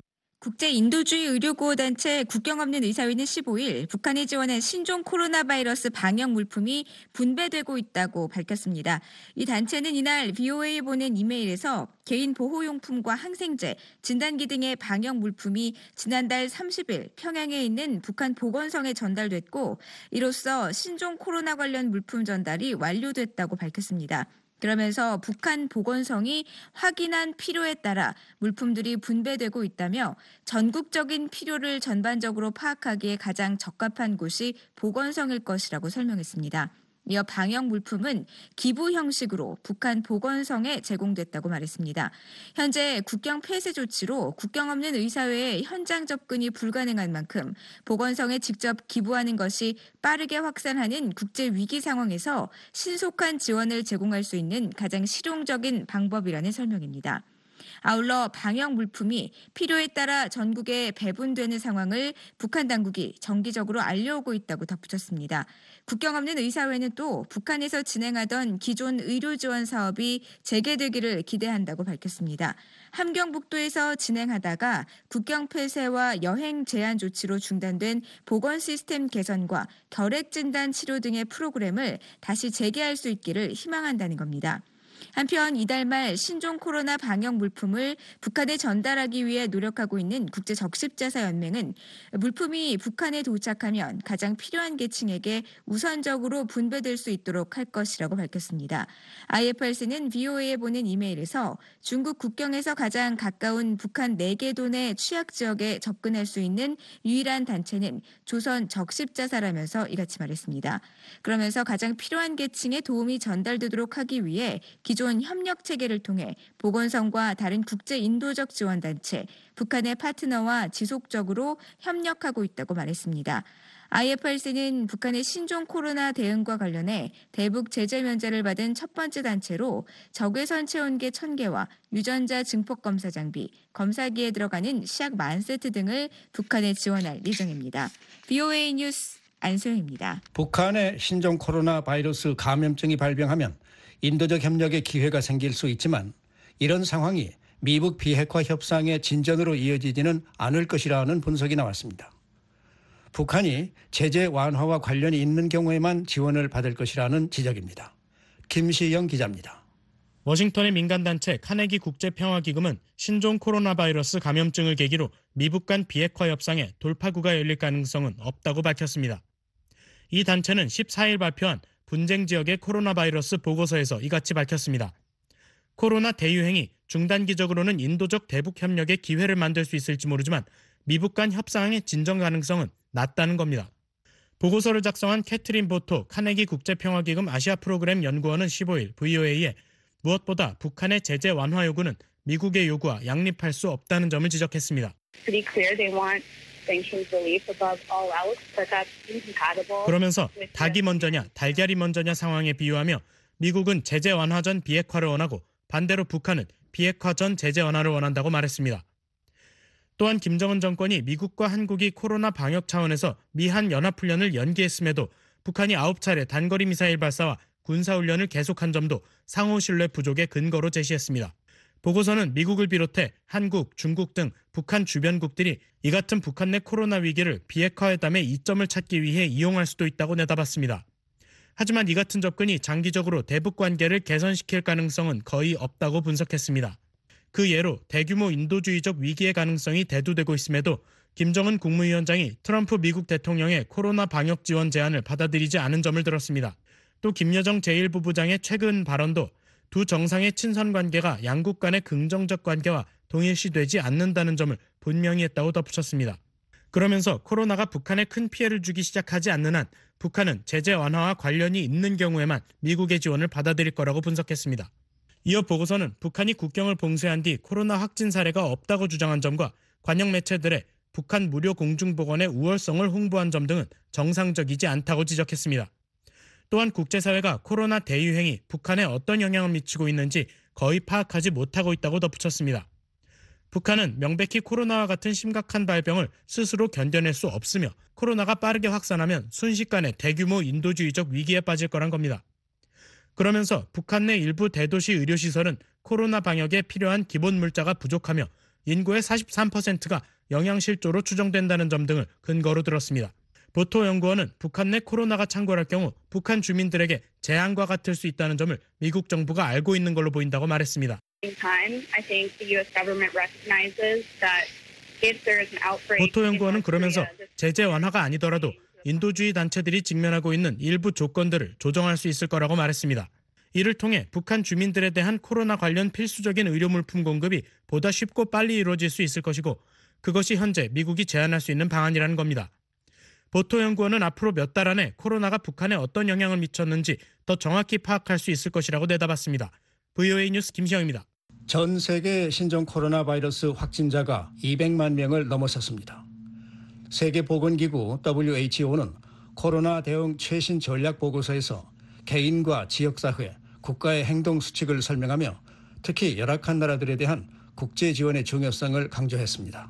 국제인도주의 의료구호단체 국경 없는 의사회는 십오일 북한이 지원한 신종 코로나 바이러스 방역 물품이 분배되고 있다고 밝혔습니다. 이 단체는 이날 브이오에이에 보낸 이메일에서 개인 보호용품과 항생제, 진단기 등의 방역 물품이 지난달 삼십일 평양에 있는 북한 보건성에 전달됐고 이로써 신종 코로나 관련 물품 전달이 완료됐다고 밝혔습니다. 그러면서 북한 보건성이 확인한 필요에 따라 물품들이 분배되고 있다며 전국적인 필요를 전반적으로 파악하기에 가장 적합한 곳이 보건성일 것이라고 설명했습니다. 이어 방역 물품은 기부 형식으로 북한 보건성에 제공됐다고 말했습니다. 현재 국경 폐쇄 조치로 국경 없는 의사회에 현장 접근이 불가능한 만큼 보건성에 직접 기부하는 것이 빠르게 확산하는 국제 위기 상황에서 신속한 지원을 제공할 수 있는 가장 실용적인 방법이라는 설명입니다. 아울러 방역 물품이 필요에 따라 전국에 배분되는 상황을 북한 당국이 정기적으로 알려오고 있다고 덧붙였습니다. 국경 없는 의사회는 또 북한에서 진행하던 기존 의료 지원 사업이 재개되기를 기대한다고 밝혔습니다. 함경북도에서 진행하다가 국경 폐쇄와 여행 제한 조치로 중단된 보건 시스템 개선과 결핵 진단 치료 등의 프로그램을 다시 재개할 수 있기를 희망한다는 겁니다. 한편 이달 말 신종 코로나 방역 물품을 북한에 전달하기 위해 노력하고 있는 국제적십자사연맹은 물품이 북한에 도착하면 가장 필요한 계층에게 우선적으로 분배될 수 있도록 할 것이라고 밝혔습니다. 아이에프알씨는 브이오에이에 보낸 이메일에서 중국 국경에서 가장 가까운 북한 네 개 도내 취약 지역에 접근할 수 있는 유일한 단체는 조선 적십자사라면서 이같이 말했습니다. 그러면서 가장 필요한 계층에 도움이 전달되도록 하기 위해 기존 협력 체계를 통해 보건성과 다른 국제 인도적 지원 단체, 북한의 파트너와 지속적으로 협력하고 있다고 말했습니다. 아이에프알씨는 북한의 신종 코로나 대응과 관련해 대북 제재 면제를 받은 첫 번째 단체로 적외선 체온계 천 개와 유전자 증폭 검사 장비, 검사기에 들어가는 시약 만 세트 등을 북한에 지원할 예정입니다. 브이오에이 뉴스 안소영입니다. 북한의 신종 코로나 바이러스 감염증이 발병하면 인도적 협력의 기회가 생길 수 있지만 이런 상황이 미북 비핵화 협상의 진전으로 이어지지는 않을 것이라는 분석이 나왔습니다. 북한이 제재 완화와 관련이 있는 경우에만 지원을 받을 것이라는 지적입니다. 김시영 기자입니다. 워싱턴의 민간단체 카네기 국제평화기금은 신종 코로나 바이러스 감염증을 계기로 미북 간 비핵화 협상에 돌파구가 열릴 가능성은 없다고 밝혔습니다. 이 단체는 십사일 발표한 분쟁 지역의 코로나 바이러스 보고서에서 이같이 밝혔습니다. 코로나 대유행이 중단기적으로는 인도적 대북 협력의 기회를 만들 수 있을지 모르지만 미북 간 협상의 진정 가능성은 낮다는 겁니다. 보고서를 작성한 캐트린 보토 카네기 국제평화기금 아시아 프로그램 연구원은 십오일 브이오에이에 무엇보다 북한의 제재 완화 요구는 미국의 요구와 양립할 수 없다는 점을 지적했습니다. 그러면서 닭이 먼저냐 달걀이 먼저냐 상황에 비유하며 미국은 제재 완화 전 비핵화를 원하고 반대로 북한은 비핵화 전 제재 완화를 원한다고 말했습니다. 또한 김정은 정권이 미국과 한국이 코로나 방역 차원에서 미한 연합훈련을 연기했음에도 북한이 아홉 차례 단거리 미사일 발사와 군사훈련을 계속한 점도 상호 신뢰 부족의 근거로 제시했습니다. 보고서는 미국을 비롯해 한국, 중국 등 북한 주변국들이 이 같은 북한 내 코로나 위기를 비핵화회담의 이점을 찾기 위해 이용할 수도 있다고 내다봤습니다. 하지만 이 같은 접근이 장기적으로 대북 관계를 개선시킬 가능성은 거의 없다고 분석했습니다. 그 예로 대규모 인도주의적 위기의 가능성이 대두되고 있음에도 김정은 국무위원장이 트럼프 미국 대통령의 코로나 방역 지원 제안을 받아들이지 않은 점을 들었습니다. 또 김여정 제일 부부장의 최근 발언도 두 정상의 친선 관계가 양국 간의 긍정적 관계와 동일시되지 않는다는 점을 분명히 했다고 덧붙였습니다. 그러면서 코로나가 북한에 큰 피해를 주기 시작하지 않는 한 북한은 제재 완화와 관련이 있는 경우에만 미국의 지원을 받아들일 거라고 분석했습니다. 이어 보고서는 북한이 국경을 봉쇄한 뒤 코로나 확진 사례가 없다고 주장한 점과 관영 매체들의 북한 무료 공중보건의 우월성을 홍보한 점 등은 정상적이지 않다고 지적했습니다. 또한 국제사회가 코로나 대유행이 북한에 어떤 영향을 미치고 있는지 거의 파악하지 못하고 있다고 덧붙였습니다. 북한은 명백히 코로나와 같은 심각한 발병을 스스로 견뎌낼 수 없으며 코로나가 빠르게 확산하면 순식간에 대규모 인도주의적 위기에 빠질 거란 겁니다. 그러면서 북한 내 일부 대도시 의료시설은 코로나 방역에 필요한 기본 물자가 부족하며 인구의 사십삼 퍼센트가 영양실조로 추정된다는 점 등을 근거로 들었습니다. 보토 연구원은 북한 내 코로나가 창궐할 경우 북한 주민들에게 재앙과 같을 수 있다는 점을 미국 정부가 알고 있는 걸로 보인다고 말했습니다. 보토 연구원은 그러면서 제재 완화가 아니더라도 인도주의 단체들이 직면하고 있는 일부 조건들을 조정할 수 있을 거라고 말했습니다. 이를 통해 북한 주민들에 대한 코로나 관련 필수적인 의료 물품 공급이 보다 쉽고 빨리 이루어질 수 있을 것이고 그것이 현재 미국이 제안할 수 있는 방안이라는 겁니다. 보토 연구원은 앞으로 몇 달 안에 코로나가 북한에 어떤 영향을 미쳤는지 더 정확히 파악할 수 있을 것이라고 내다봤습니다. 브이오에이 뉴스 김시영입니다. 전 세계 신종 코로나 바이러스 확진자가 이백만 명을 넘어섰습니다. 세계보건기구 더블유에이치오는 코로나 대응 최신 전략 보고서에서 개인과 지역사회, 국가의 행동 수칙을 설명하며 특히 열악한 나라들에 대한 국제 지원의 중요성을 강조했습니다.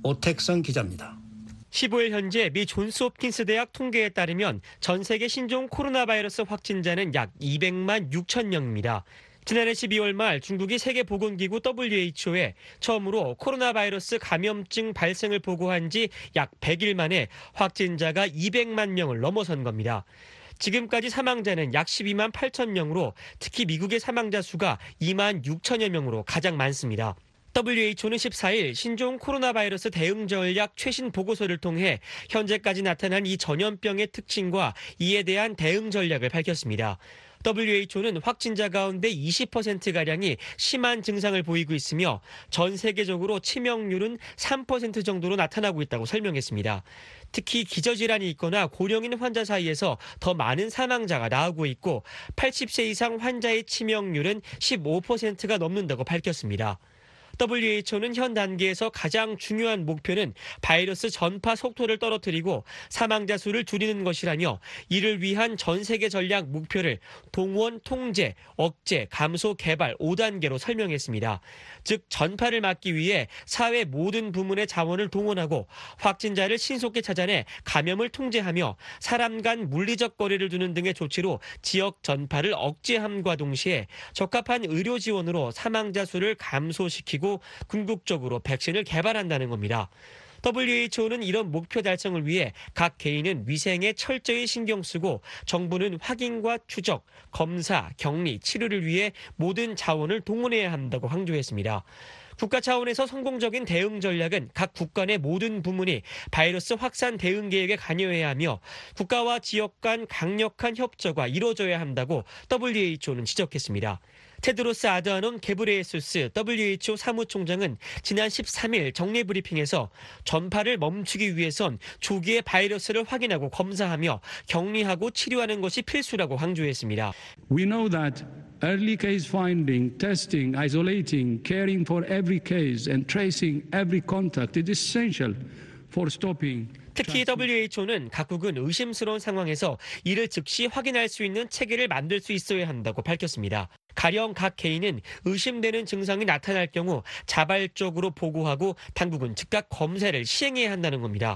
오택성 기자입니다. 십오일 현재 미 존스홉킨스 대학 통계에 따르면 전 세계 신종 코로나 바이러스 확진자는 약 이백만 육천 명입니다. 지난해 십이월 말 중국이 세계보건기구 더블유에이치오에 처음으로 코로나 바이러스 감염증 발생을 보고한 지 약 백 일 만에 확진자가 이백만 명을 넘어선 겁니다. 지금까지 사망자는 약 십이만 팔천 명으로 특히 미국의 사망자 수가 이만 육천여 명으로 가장 많습니다. 더블유에이치오는 십사일 신종 코로나 바이러스 대응 전략 최신 보고서를 통해 현재까지 나타난 이 전염병의 특징과 이에 대한 대응 전략을 밝혔습니다. 더블유에이치오는 확진자 가운데 이십 퍼센트가량이 심한 증상을 보이고 있으며 전 세계적으로 치명률은 삼 퍼센트 정도로 나타나고 있다고 설명했습니다. 특히 기저질환이 있거나 고령인 환자 사이에서 더 많은 사망자가 나오고 있고 팔십 세 이상 환자의 치명률은 십오 퍼센트가 넘는다고 밝혔습니다. 더블유에이치오는 현 단계에서 가장 중요한 목표는 바이러스 전파 속도를 떨어뜨리고 사망자 수를 줄이는 것이라며 이를 위한 전 세계 전략 목표를 동원, 통제, 억제, 감소, 개발 오 단계로 설명했습니다. 즉 전파를 막기 위해 사회 모든 부문의 자원을 동원하고 확진자를 신속히 찾아내 감염을 통제하며 사람 간 물리적 거리를 두는 등의 조치로 지역 전파를 억제함과 동시에 적합한 의료 지원으로 사망자 수를 감소시키고 궁극적으로 백신을 개발한다는 겁니다. 더블유에이치오는 이런 목표 달성을 위해 각 개인은 위생에 철저히 신경 쓰고 정부는 확인과 추적, 검사, 격리, 치료를 위해 모든 자원을 동원해야 한다고 강조했습니다. 국가 차원에서 성공적인 대응 전략은 각 국가 내 모든 부문이 바이러스 확산 대응 계획에 관여해야 하며 국가와 지역 간 강력한 협조가 이루어져야 한다고 더블유에이치오는 지적했습니다. 테드로스 아드하놈 게브레예수스 더블유에이치오 사무총장은 지난 십삼일 정례 브리핑에서 전파를 멈추기 위해선 조기에 바이러스를 확인하고 검사하며 격리하고 치료하는 것이 필수라고 강조했습니다. We know that early case finding, testing, isolating, caring for every case and tracing every contact is essential for stopping. 특히 더블유에이치오는 각국은 의심스러운 상황에서 이를 즉시 확인할 수 있는 체계를 만들 수 있어야 한다고 밝혔습니다. 가령 각 개인은 의심되는 증상이 나타날 경우 자발적으로 보고하고 당국은 즉각 검사를 시행해야 한다는 겁니다.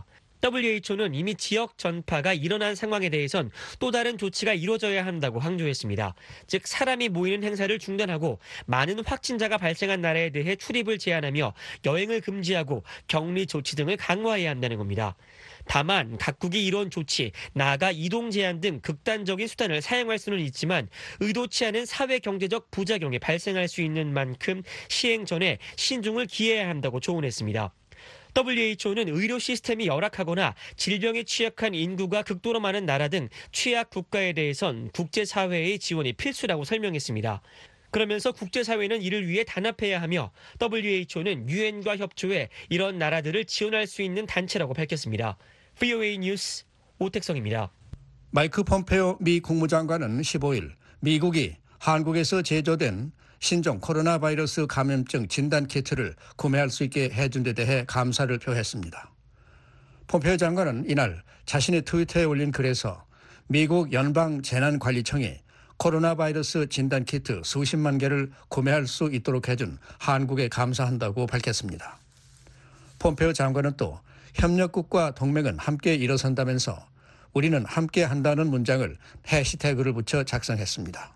더블유에이치오는 이미 지역 전파가 일어난 상황에 대해선 또 다른 조치가 이루어져야 한다고 강조했습니다. 즉 사람이 모이는 행사를 중단하고 많은 확진자가 발생한 나라에 대해 출입을 제한하며 여행을 금지하고 격리 조치 등을 강화해야 한다는 겁니다. 다만 각국이 이런 조치, 나아가 이동 제한 등 극단적인 수단을 사용할 수는 있지만 의도치 않은 사회 경제적 부작용이 발생할 수 있는 만큼 시행 전에 신중을 기해야 한다고 조언했습니다. 더블유에이치오는 의료 시스템이 열악하거나 질병에 취약한 인구가 극도로 많은 나라 등 취약 국가에 대해선 국제사회의 지원이 필수라고 설명했습니다. 그러면서 국제사회는 이를 위해 단합해야 하며 더블유에이치오는 유엔과 협조해 이런 나라들을 지원할 수 있는 단체라고 밝혔습니다. 브이오에이 뉴스 오택성입니다. 마이크 폼페오 미 국무장관은 십오일 미국이 한국에서 제조된 신종 코로나 바이러스 감염증 진단 키트를 구매할 수 있게 해준 데 대해 감사를 표했습니다. 폼페오 장관은 이날 자신의 트위터에 올린 글에서 미국 연방재난관리청이 코로나 바이러스 진단 키트 수십만 개를 구매할 수 있도록 해준 한국에 감사한다고 밝혔습니다. 폼페오 장관은 또 협력국과 동맹은 함께 일어선다면서 우리는 함께 한다는 문장을 해시태그를 붙여 작성했습니다.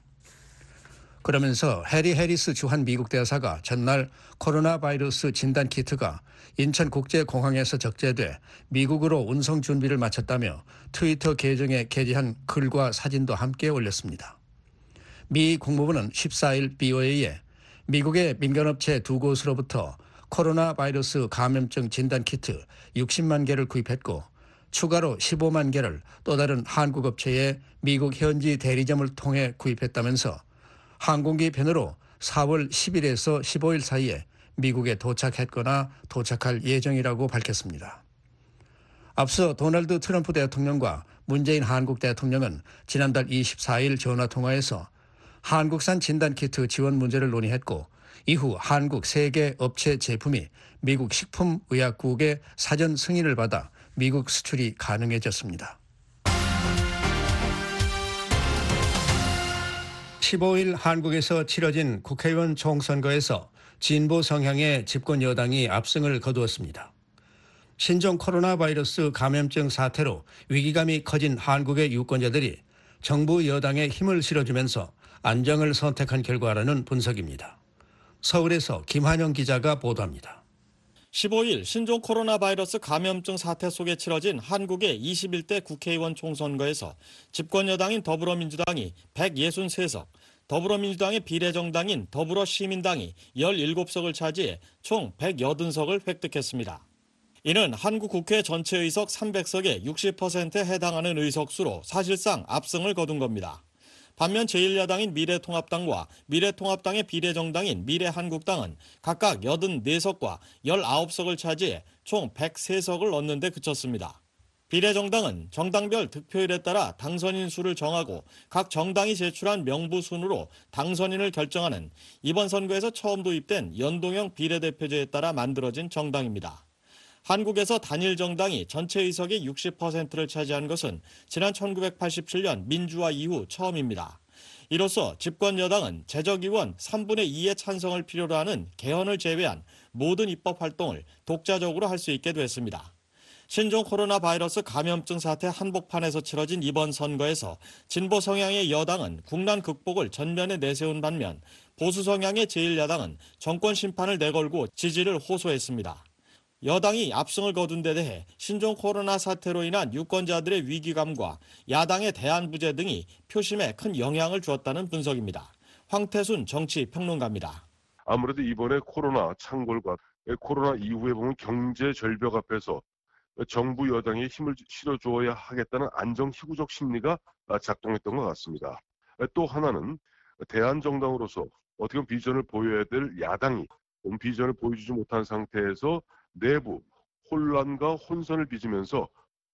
그러면서 해리 해리스 주한 미국 대사가 전날 코로나 바이러스 진단 키트가 인천국제공항에서 적재돼 미국으로 운송 준비를 마쳤다며 트위터 계정에 게재한 글과 사진도 함께 올렸습니다. 미 국무부는 십사일 비오에이에 미국의 민간업체 두 곳으로부터 코로나 바이러스 감염증 진단 키트 육십만 개를 구입했고 추가로 십오만 개를 또 다른 한국 업체의 미국 현지 대리점을 통해 구입했다면서 항공기 편으로 사월 십일에서 십오일 사이에 미국에 도착했거나 도착할 예정이라고 밝혔습니다. 앞서 도널드 트럼프 대통령과 문재인 한국 대통령은 지난달 이십사일 전화통화에서 한국산 진단키트 지원 문제를 논의했고 이후 한국 세 개 업체 제품이 미국 식품의약국의 사전 승인을 받아 미국 수출이 가능해졌습니다. 십오일 한국에서 치러진 국회의원 총선거에서 진보 성향의 집권 여당이 압승을 거두었습니다. 신종 코로나 바이러스 감염증 사태로 위기감이 커진 한국의 유권자들이 정부 여당에 힘을 실어주면서 안정을 선택한 결과라는 분석입니다. 서울에서 김한영 기자가 보도합니다. 십오일 신종 코로나 바이러스 감염증 사태 속에 치러진 한국의 이십일대 국회의원 총선거에서 집권 여당인 더불어민주당이 백육십삼 석, 더불어민주당의 비례정당인 더불어시민당이 십칠 석을 차지해 총 백팔십 석을 획득했습니다. 이는 한국 국회 전체 의석 삼백 석의 육십 퍼센트에 해당하는 의석수로 사실상 압승을 거둔 겁니다. 반면 제일 야당인 미래통합당과 미래통합당의 비례정당인 미래한국당은 각각 팔십사 석과 십구 석을 차지해 총 백삼 석을 얻는 데 그쳤습니다. 비례정당은 정당별 득표율에 따라 당선인 수를 정하고 각 정당이 제출한 명부순으로 당선인을 결정하는 이번 선거에서 처음 도입된 연동형 비례대표제에 따라 만들어진 정당입니다. 한국에서 단일 정당이 전체 의석의 육십 퍼센트를 차지한 것은 지난 천구백팔십칠년 민주화 이후 처음입니다. 이로써 집권 여당은 재적의원 삼분의 이의 찬성을 필요로 하는 개헌을 제외한 모든 입법 활동을 독자적으로 할 수 있게 됐습니다. 신종 코로나 바이러스 감염증 사태 한복판에서 치러진 이번 선거에서 진보 성향의 여당은 국난 극복을 전면에 내세운 반면 보수 성향의 제일 야당은 정권 심판을 내걸고 지지를 호소했습니다. 여당이 압승을 거둔 데 대해 신종 코로나 사태로 인한 유권자들의 위기감과 야당의 대안 부재 등이 표심에 큰 영향을 주었다는 분석입니다. 황태순 정치평론가입니다. 아무래도 이번에 코로나 창궐과 코로나 이후에 보면 경제 절벽 앞에서 정부 여당에 힘을 실어주어야 하겠다는 안정희구적 심리가 작동했던 것 같습니다. 또 하나는 대한정당으로서 어떻게 보면 비전을 보여야 될 야당이 비전을 보여주지 못한 상태에서 내부 혼란과 혼선을 빚으면서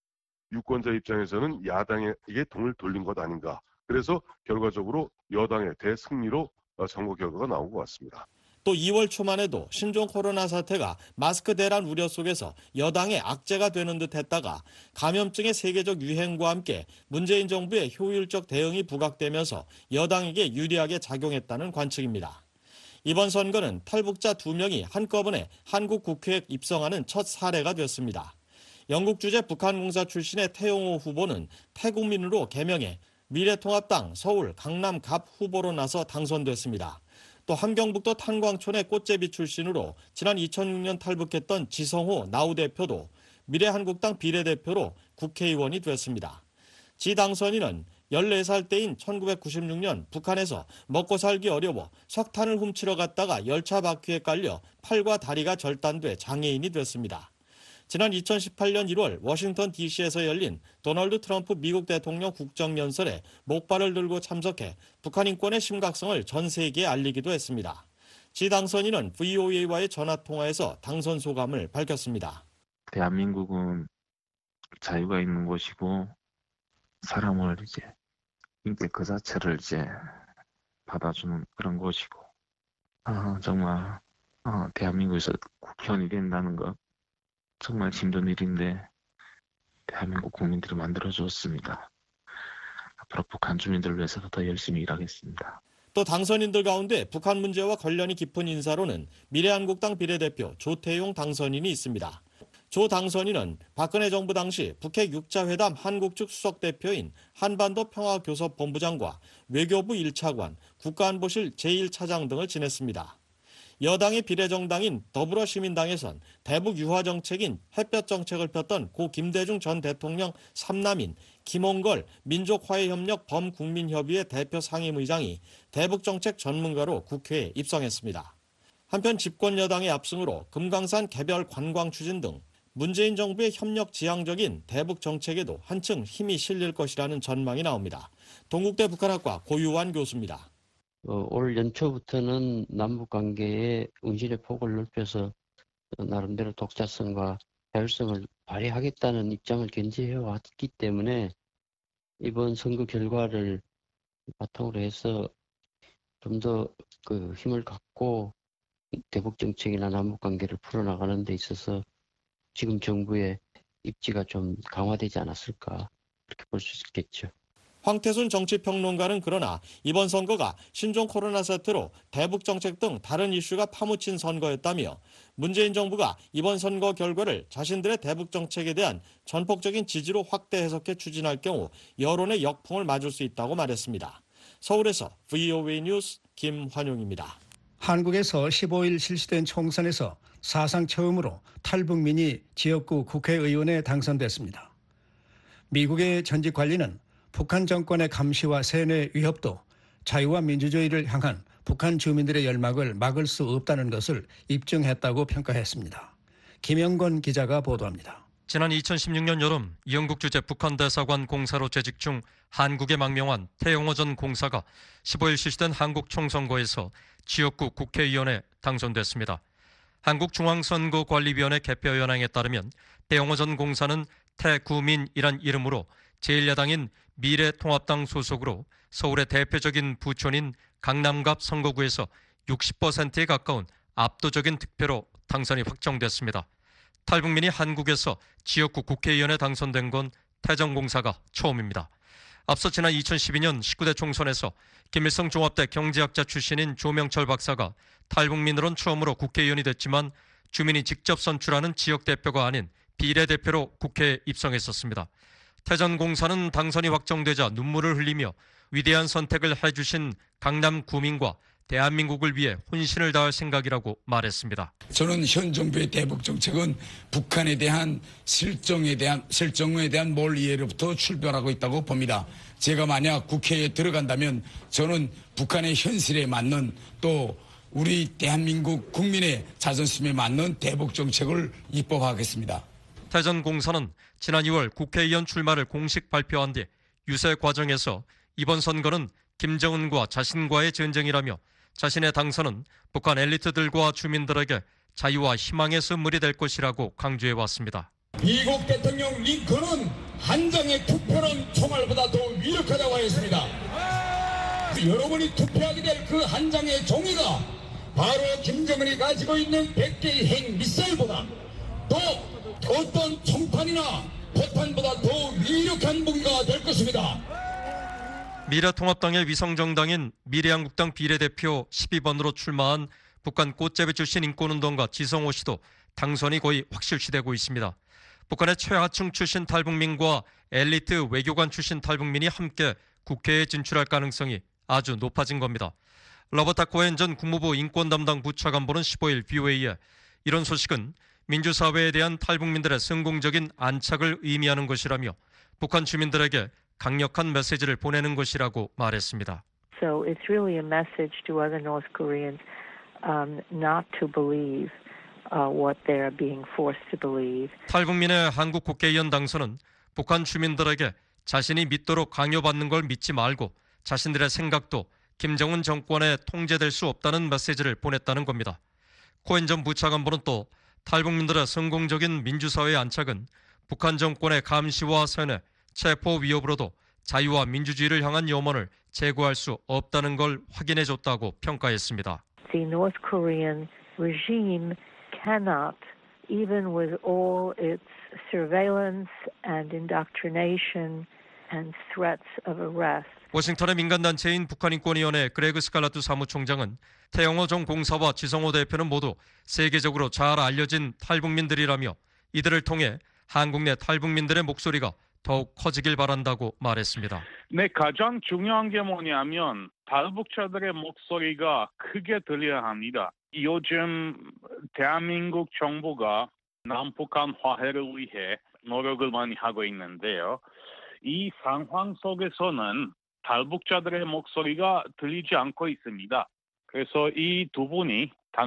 유권자 입장에서는 야당에게 등을 돌린 것 아닌가. 그래서 결과적으로 여당의 대승리로 선거 결과가 나온 것 같습니다. 또 이월 초만 해도 신종 코로나 사태가 마스크 대란 우려 속에서 여당의 악재가 되는 듯 했다가 감염증의 세계적 유행과 함께 문재인 정부의 효율적 대응이 부각되면서 여당에게 유리하게 작용했다는 관측입니다. 이번 선거는 탈북자 두 명이 한꺼번에 한국 국회에 입성하는 첫 사례가 됐습니다. 영국 주재 북한공사 출신의 태용호 후보는 태국민으로 개명해 미래통합당 서울 강남 갑 후보로 나서 당선됐습니다. 또 함경북도 탄광촌의 꽃제비 출신으로 지난 이천육 년 탈북했던 지성호 나우 대표도 미래한국당 비례대표로 국회의원이 됐습니다. 지 당선인은 열네 살 때인 천구백구십육 년 북한에서 먹고 살기 어려워 석탄을 훔치러 갔다가 열차 바퀴에 깔려 팔과 다리가 절단돼 장애인이 됐습니다. 지난 이천십팔 년 일월 워싱턴 디씨에서 열린 도널드 트럼프 미국 대통령 국정연설에 목발을 들고 참석해 북한 인권의 심각성을 전 세계에 알리기도 했습니다. 지 당선인은 브이오에이와의 전화통화에서 당선 소감을 밝혔습니다. 대한민국은 자유가 있는 곳이고 사람을 이제 인격 그 자체를 이제 받아주는 그런 곳이고 아, 정말 어, 대한민국에서 국회의원이 된다는 것 정말 힘든 일인데 대한민국 국민들이 만들어주었습니다. 앞으로 북한 주민들을 위해서 더 열심히 일하겠습니다. 또 당선인들 가운데 북한 문제와 관련이 깊은 인사로는 미래한국당 비례대표 조태용 당선인이 있습니다. 조 당선인은 박근혜 정부 당시 북핵 육 자 회담 한국 측 수석대표인 한반도 평화교섭본부장과 외교부 일 차관, 국가안보실 제일 차장 등을 지냈습니다. 여당의 비례정당인 더불어시민당에선 대북 유화 정책인 햇볕 정책을 폈던 고 김대중 전 대통령 삼남인 김홍걸 민족화해협력 범국민협의회 대표 상임의장이 대북정책 전문가로 국회에 입성했습니다. 한편 집권 여당의 압승으로 금강산 개별 관광 추진 등 문재인 정부의 협력 지향적인 대북 정책에도 한층 힘이 실릴 것이라는 전망이 나옵니다. 동국대 북한학과 고유환 교수입니다. 어, 올 연초부터는 남북관계의 운실의 폭을 넓혀서 나름대로 독자성과 자율성을 발휘하겠다는 입장을 견지해 왔기 때문에 이번 선거 결과를 바탕으로 해서 좀 더 그 힘을 갖고 대북 정책이나 남북 관계를 풀어나가는 데 있어서 지금 정부의 입지가 좀 강화되지 않았을까 그렇게 볼 수 있겠죠. 황태순 정치평론가는 그러나 이번 선거가 신종 코로나 사태로 대북 정책 등 다른 이슈가 파묻힌 선거였다며 문재인 정부가 이번 선거 결과를 자신들의 대북 정책에 대한 전폭적인 지지로 확대 해석해 추진할 경우 여론의 역풍을 맞을 수 있다고 말했습니다. 서울에서 브이오에이 뉴스 김환용입니다. 한국에서 십오 일 실시된 총선에서 사상 처음으로 탈북민이 지역구 국회의원에 당선됐습니다. 미국의 전직 관리는 북한 정권의 감시와 세뇌 위협도 자유와 민주주의를 향한 북한 주민들의 열망을 막을 수 없다는 것을 입증했다고 평가했습니다. 김영건 기자가 보도합니다. 지난 이천십육 년 여름 영국 주재 북한 대사관 공사로 재직 중 한국에 망명한 태용호 전 공사가 십오 일 실시된 한국 총선거에서 지역구 국회의원에 당선됐습니다. 한국중앙선거관리위원회 개표 현황에 따르면 태용호 전 공사는 태구민이란 이름으로 제일 야당인 미래통합당 소속으로 서울의 대표적인 부촌인 강남갑 선거구에서 육십 퍼센트에 가까운 압도적인 득표로 당선이 확정됐습니다. 탈북민이 한국에서 지역구 국회의원에 당선된 건 태정공사가 처음입니다. 앞서 지난 이천십이 년 십구 대 총선에서 김일성 종합대 경제학자 출신인 조명철 박사가 탈북민으론 처음으로 국회의원이 됐지만 주민이 직접 선출하는 지역대표가 아닌 비례대표로 국회에 입성했었습니다. 태전공사는 당선이 확정되자 눈물을 흘리며 위대한 선택을 해주신 강남 구민과 대한민국을 위해 혼신을 다할 생각이라고 말했습니다. 저는 현 정부의 대북 정책은 북한에 대한 실정에 대한 실정에 대한 몰 이해로부터 출발하고 있다고 봅니다. 제가 만약 국회에 들어간다면 저는 북한의 현실에 맞는 또 우리 대한민국 국민의 자존심에 맞는 대북 정책을 입법하겠습니다. 태전공사는 지난 이월 국회의원 출마를 공식 발표한 뒤 유세 과정에서 이번 선거는 김정은과 자신과의 전쟁이라며 자신의 당선은 북한 엘리트들과 주민들에게 자유와 희망의 선물이 될 것이라고 강조해왔습니다. 미국 대통령 링컨은 한 장의 투표는 총알보다 더 위력하다고 했습니다. 여러분이 투표하게 될 그 한 장의 종이가 바로 김정은이 가지고 있는 백 개의 핵 미사일보다 또 어떤 총탄이나 포탄보다 더 위력한 무기가 될 것입니다. 미래통합당의 위성정당인 미래한국당 비례대표 십이 번으로 출마한 북한 꽃제비 출신 인권운동가 지성호 씨도 당선이 거의 확실시되고 있습니다. 북한의 최하층 출신 탈북민과 엘리트 외교관 출신 탈북민이 함께 국회에 진출할 가능성이 아주 높아진 겁니다. 로버타 코엔 전 국무부 인권 담당 부차관보는 십오일 브이오에이에 이런 소식은 민주사회에 대한 탈북민들의 성공적인 안착을 의미하는 것이라며 북한 주민들에게 강력한 메시지를 보내는 것이라고 말했습니다. So it's really a message to other North Koreans um, not to believe uh, what they're being forced to believe. 탈북민의 한국 국회의원 당선은 북한 주민들에게 자신이 믿도록 강요받는 걸 믿지 말고 자신들의 생각도 김정은 정권에 통제될 수 없다는 메시지를 보냈다는 겁니다. 코엔 전 부차관보는 또 탈북민들의 성공적인 민주사회 안착은 북한 정권의 감시와 세뇌, 체포 위협으로도 자유와 민주주의를 향한 염원을 제고할 수 없다는 걸 확인해줬다고 평가했습니다. The North Korean regime cannot, even with all its surveillance and indoctrination and threats of arrest, 워싱턴의 민간단체인 북한인권위원회 그레그 스칼라투 사무총장은 태영호 전 공사와 지성호 대표는 모두 세계적으로 잘 알려진 탈북민들이라며 이들을 통해 한국 내 탈북민들의 목소리가 더욱 커지길 바란다고 말했습니다. 네, 가장 중요한 게 뭐냐면 탈북자들의 목소리가 크게 들려야 합니다. 요즘 대한민국 정부가 남북한 화해를 위해 노력을 많이 하고 있는데요. 이 상황 속에서는 탈북자들의 목소리가 들리지 않고 있습니다. 그래서 이 두 분이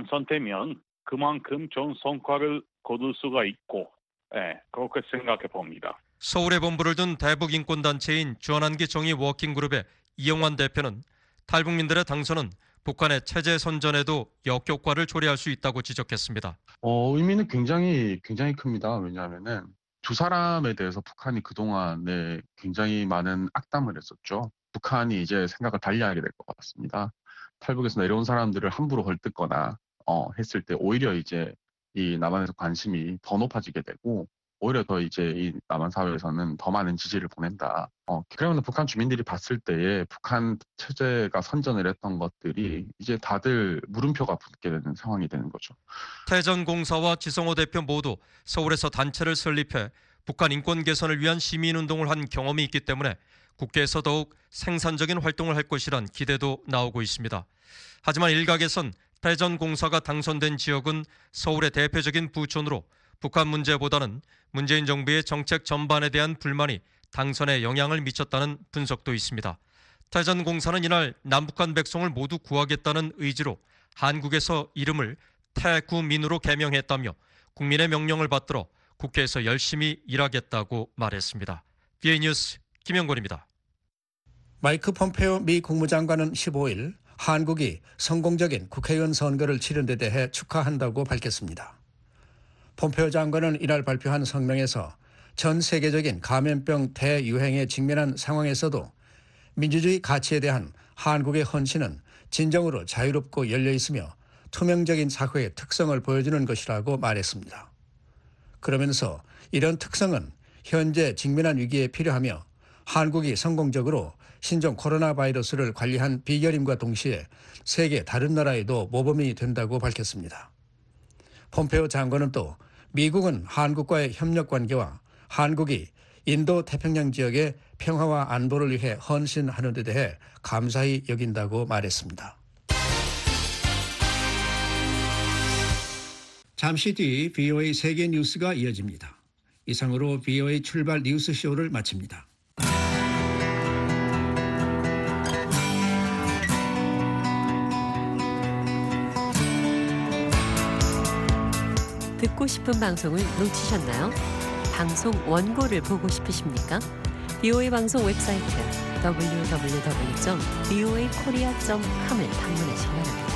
당선되면 그만큼 좋은 성과를 거둘 수가 있고, 네, 그렇게 생각해 봅니다. 서울에 본부를 둔 대북인권단체인 주한한기 정의 워킹그룹의 이영환 대표는 탈북민들의 당선은 북한의 체제 선전에도 역효과를 초래할 수 있다고 지적했습니다. 어, 의미는 굉장히 굉장히 큽니다. 왜냐하면은 두 사람에 대해서 북한이 그동안에 굉장히 많은 악담을 했었죠. 북한이 이제 생각을 달리하게 될 것 같습니다. 탈북에서 내려온 사람들을 함부로 헐뜯거나 어, 했을 때 오히려 이제 이 남한에서 관심이 더 높아지게 되고 오히려 더 이제 이 남한 사회에서는 더 많은 지지를 보낸다. 어, 그러면 북한 주민들이 봤을 때에 북한 체제가 선전을 했던 것들이 이제 다들 물음표가 붙게 되는 상황이 되는 거죠. 태전공사와 지성호 대표 모두 서울에서 단체를 설립해 북한 인권 개선을 위한 시민운동을 한 경험이 있기 때문에 국회에서 더욱 생산적인 활동을 할 것이란 기대도 나오고 있습니다. 하지만 일각에선 태전공사가 당선된 지역은 서울의 대표적인 부촌으로 북한 문제보다는 문재인 정부의 정책 전반에 대한 불만이 당선에 영향을 미쳤다는 분석도 있습니다. 태전공사는 이날 남북한 백성을 모두 구하겠다는 의지로 한국에서 이름을 태구민으로 개명했다며 국민의 명령을 받들어 국회에서 열심히 일하겠다고 말했습니다. 비에이 뉴스 김영권입니다. 마이크 폼페오 미 국무장관은 십오일 한국이 성공적인 국회의원 선거를 치른 데 대해 축하한다고 밝혔습니다. 폼페오 장관은 이날 발표한 성명에서 전 세계적인 감염병 대유행에 직면한 상황에서도 민주주의 가치에 대한 한국의 헌신은 진정으로 자유롭고 열려 있으며 투명적인 사회의 특성을 보여주는 것이라고 말했습니다. 그러면서 이런 특성은 현재 직면한 위기에 필요하며 한국이 성공적으로 신종 코로나 바이러스를 관리한 비결임과 동시에 세계 다른 나라에도 모범이 된다고 밝혔습니다. 폼페오 장관은 또 미국은 한국과의 협력 관계와 한국이 인도 태평양 지역의 평화와 안보를 위해 헌신하는 데 대해 감사히 여긴다고 말했습니다. 잠시 뒤 브이오에이 세계 뉴스가 이어집니다. 이상으로 브이오에이 출발 뉴스쇼를 마칩니다. 듣고 싶은 방송을 놓치셨나요? 방송 원고를 보고 싶으십니까? 브이오에이 방송 웹사이트 더블유 더블유 더블유 점 브이오에이 코리아 점 컴을 방문하시기 바랍니다.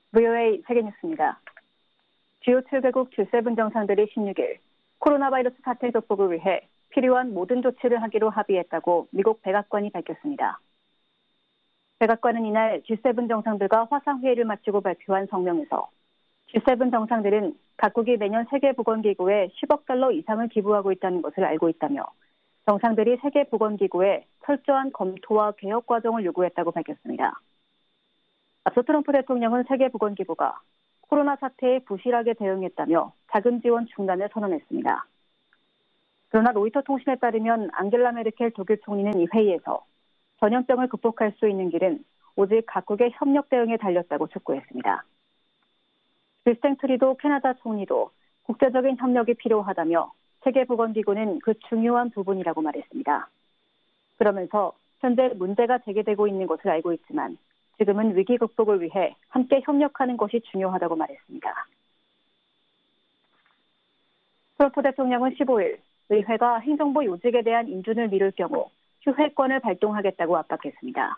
브이오에이 세계뉴스입니다. 주요 칠 개국 지 세븐 정상들이 십육 일 코로나 바이러스 사태 극복을 위해 필요한 모든 조치를 하기로 합의했다고 미국 백악관이 밝혔습니다. 백악관은 이날 지 세븐 정상들과 화상회의를 마치고 발표한 성명에서 지 세븐 정상들은 각국이 매년 세계보건기구에 십억 달러 이상을 기부하고 있다는 것을 알고 있다며 정상들이 세계보건기구에 철저한 검토와 개혁 과정을 요구했다고 밝혔습니다. 앞서 트럼프 대통령은 세계보건기구가 코로나 사태에 부실하게 대응했다며 자금 지원 중단을 선언했습니다. 그러나 로이터 통신에 따르면 앙겔라 메르켈 독일 총리는 이 회의에서 전염병을 극복할 수 있는 길은 오직 각국의 협력 대응에 달렸다고 촉구했습니다. 크리스텐 트리도 캐나다 총리도 국제적인 협력이 필요하다며 세계보건기구는 그 중요한 부분이라고 말했습니다. 그러면서 현재 문제가 제기되고 있는 것을 알고 있지만 지금은 위기 극복을 위해 함께 협력하는 것이 중요하다고 말했습니다. 트럼프 대통령은 십오 일 의회가 행정부 요직에 대한 인준을 미룰 경우 휴회권을 발동하겠다고 압박했습니다.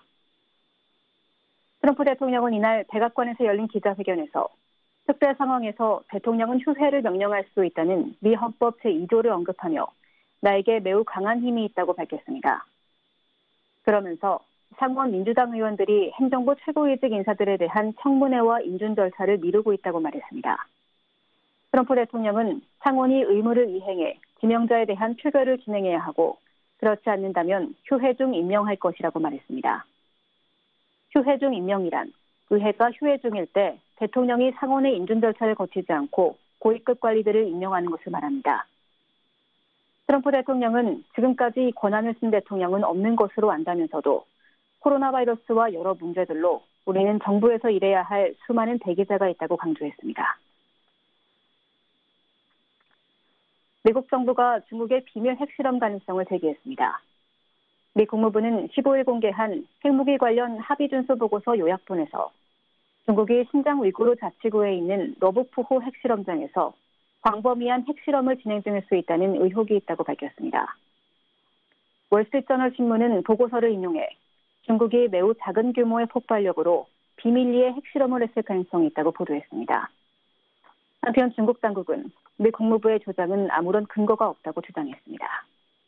트럼프 대통령은 이날 백악관에서 열린 기자회견에서 특별 상황에서 대통령은 휴회를 명령할 수 있다는 미 헌법 제이 조를 언급하며 나에게 매우 강한 힘이 있다고 밝혔습니다. 그러면서 상원 민주당 의원들이 행정부 최고위직 인사들에 대한 청문회와 인준 절차를 미루고 있다고 말했습니다. 트럼프 대통령은 상원이 의무를 이행해 지명자에 대한 표결을 진행해야 하고 그렇지 않는다면 휴회 중 임명할 것이라고 말했습니다. 휴회 중 임명이란 의회가 휴회 중일 때 대통령이 상원의 인준 절차를 거치지 않고 고위급 관리들을 임명하는 것을 말합니다. 트럼프 대통령은 지금까지 권한을 쓴 대통령은 없는 것으로 안다면서도 코로나 바이러스와 여러 문제들로 우리는 정부에서 일해야 할 수많은 대기자가 있다고 강조했습니다. 미국 정부가 중국의 비밀 핵실험 가능성을 제기했습니다. 미 국무부는 십오 일 공개한 핵무기 관련 합의 준수 보고서 요약본에서 중국이 신장 위구르 자치구에 있는 러브푸호 핵실험장에서 광범위한 핵실험을 진행 중일 수 있다는 의혹이 있다고 밝혔습니다. 월스트리트저널 신문은 보고서를 인용해 중국이 매우 작은 규모의 폭발력으로 비밀리에 핵실험을 했을 가능성이 있다고 보도했습니다. 한편 중국 당국은 미 국무부의 주장은 아무런 근거가 없다고 주장했습니다.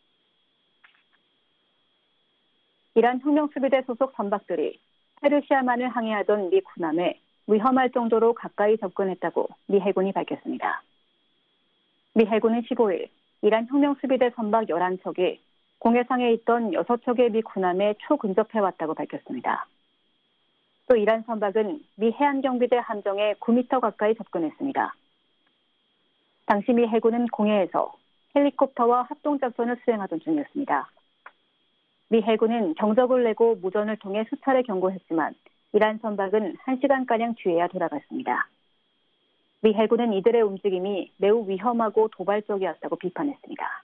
이란 혁명수비대 소속 선박들이 페르시아만을 항해하던 미 군함에 위험할 정도로 가까이 접근했다고 미 해군이 밝혔습니다. 미 해군은 십오 일 이란 혁명수비대 선박 열한 척이 공해상에 있던 여섯 척의 미 군함에 초근접해왔다고 밝혔습니다. 또 이란 선박은 미 해안경비대 함정에 구 미터 가까이 접근했습니다. 당시 미 해군은 공해에서 헬리콥터와 합동작전을 수행하던 중이었습니다. 미 해군은 경적을 내고 무전을 통해 수차례 경고했지만 이란 선박은 한 시간가량 뒤에야 돌아갔습니다. 미 해군은 이들의 움직임이 매우 위험하고 도발적이었다고 비판했습니다.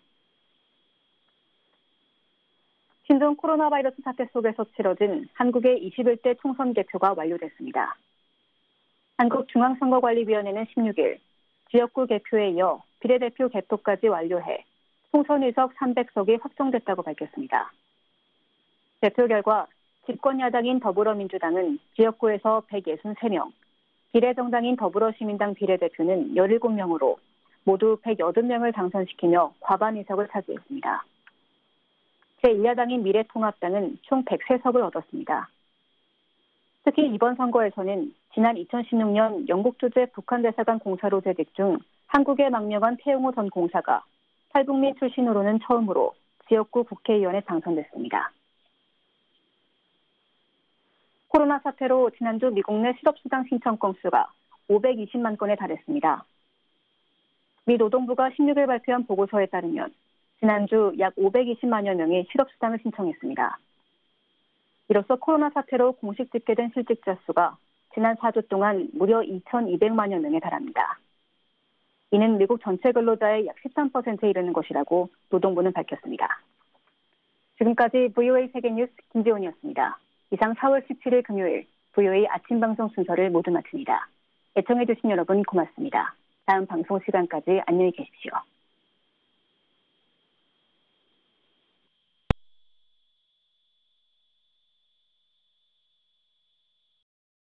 신종 코로나 바이러스 사태 속에서 치러진 한국의 이십일 대 총선 개표가 완료됐습니다. 한국중앙선거관리위원회는 십육 일 지역구 개표에 이어 비례대표 개표까지 완료해 총선 의석 삼백 석이 확정됐다고 밝혔습니다. 개표 결과 집권야당인 더불어민주당은 지역구에서 백육십삼 명, 비례정당인 더불어시민당 비례대표는 열일곱 명으로 모두 백팔 명을 당선시키며 과반 의석을 차지했습니다. 제일 야당인 미래통합당은 총 백삼 석을 얻었습니다. 특히 이번 선거에서는 지난 이천십육 년 영국 주재 북한 대사관 공사로 재직 중 한국에 망명한 태용호 전 공사가 탈북민 출신으로는 처음으로 지역구 국회의원에 당선됐습니다. 코로나 사태로 지난주 미국 내 실업수당 신청 건수가 오백이십만 건에 달했습니다. 미 노동부가 십육 일 발표한 보고서에 따르면 지난주 약 오백이십만여 명이 실업수당을 신청했습니다. 이로써 코로나 사태로 공식 집계된 실직자 수가 지난 사 주 동안 무려 이천이백만여 명에 달합니다. 이는 미국 전체 근로자의 약 십삼 퍼센트에 이르는 것이라고 노동부는 밝혔습니다. 지금까지 브이오에이 세계뉴스 김지원이었습니다. 이상 사월 십칠일 금요일 브이오에이 아침 방송 순서를 모두 마칩니다. 애청해주신 여러분 고맙습니다. 다음 방송 시간까지 안녕히 계십시오.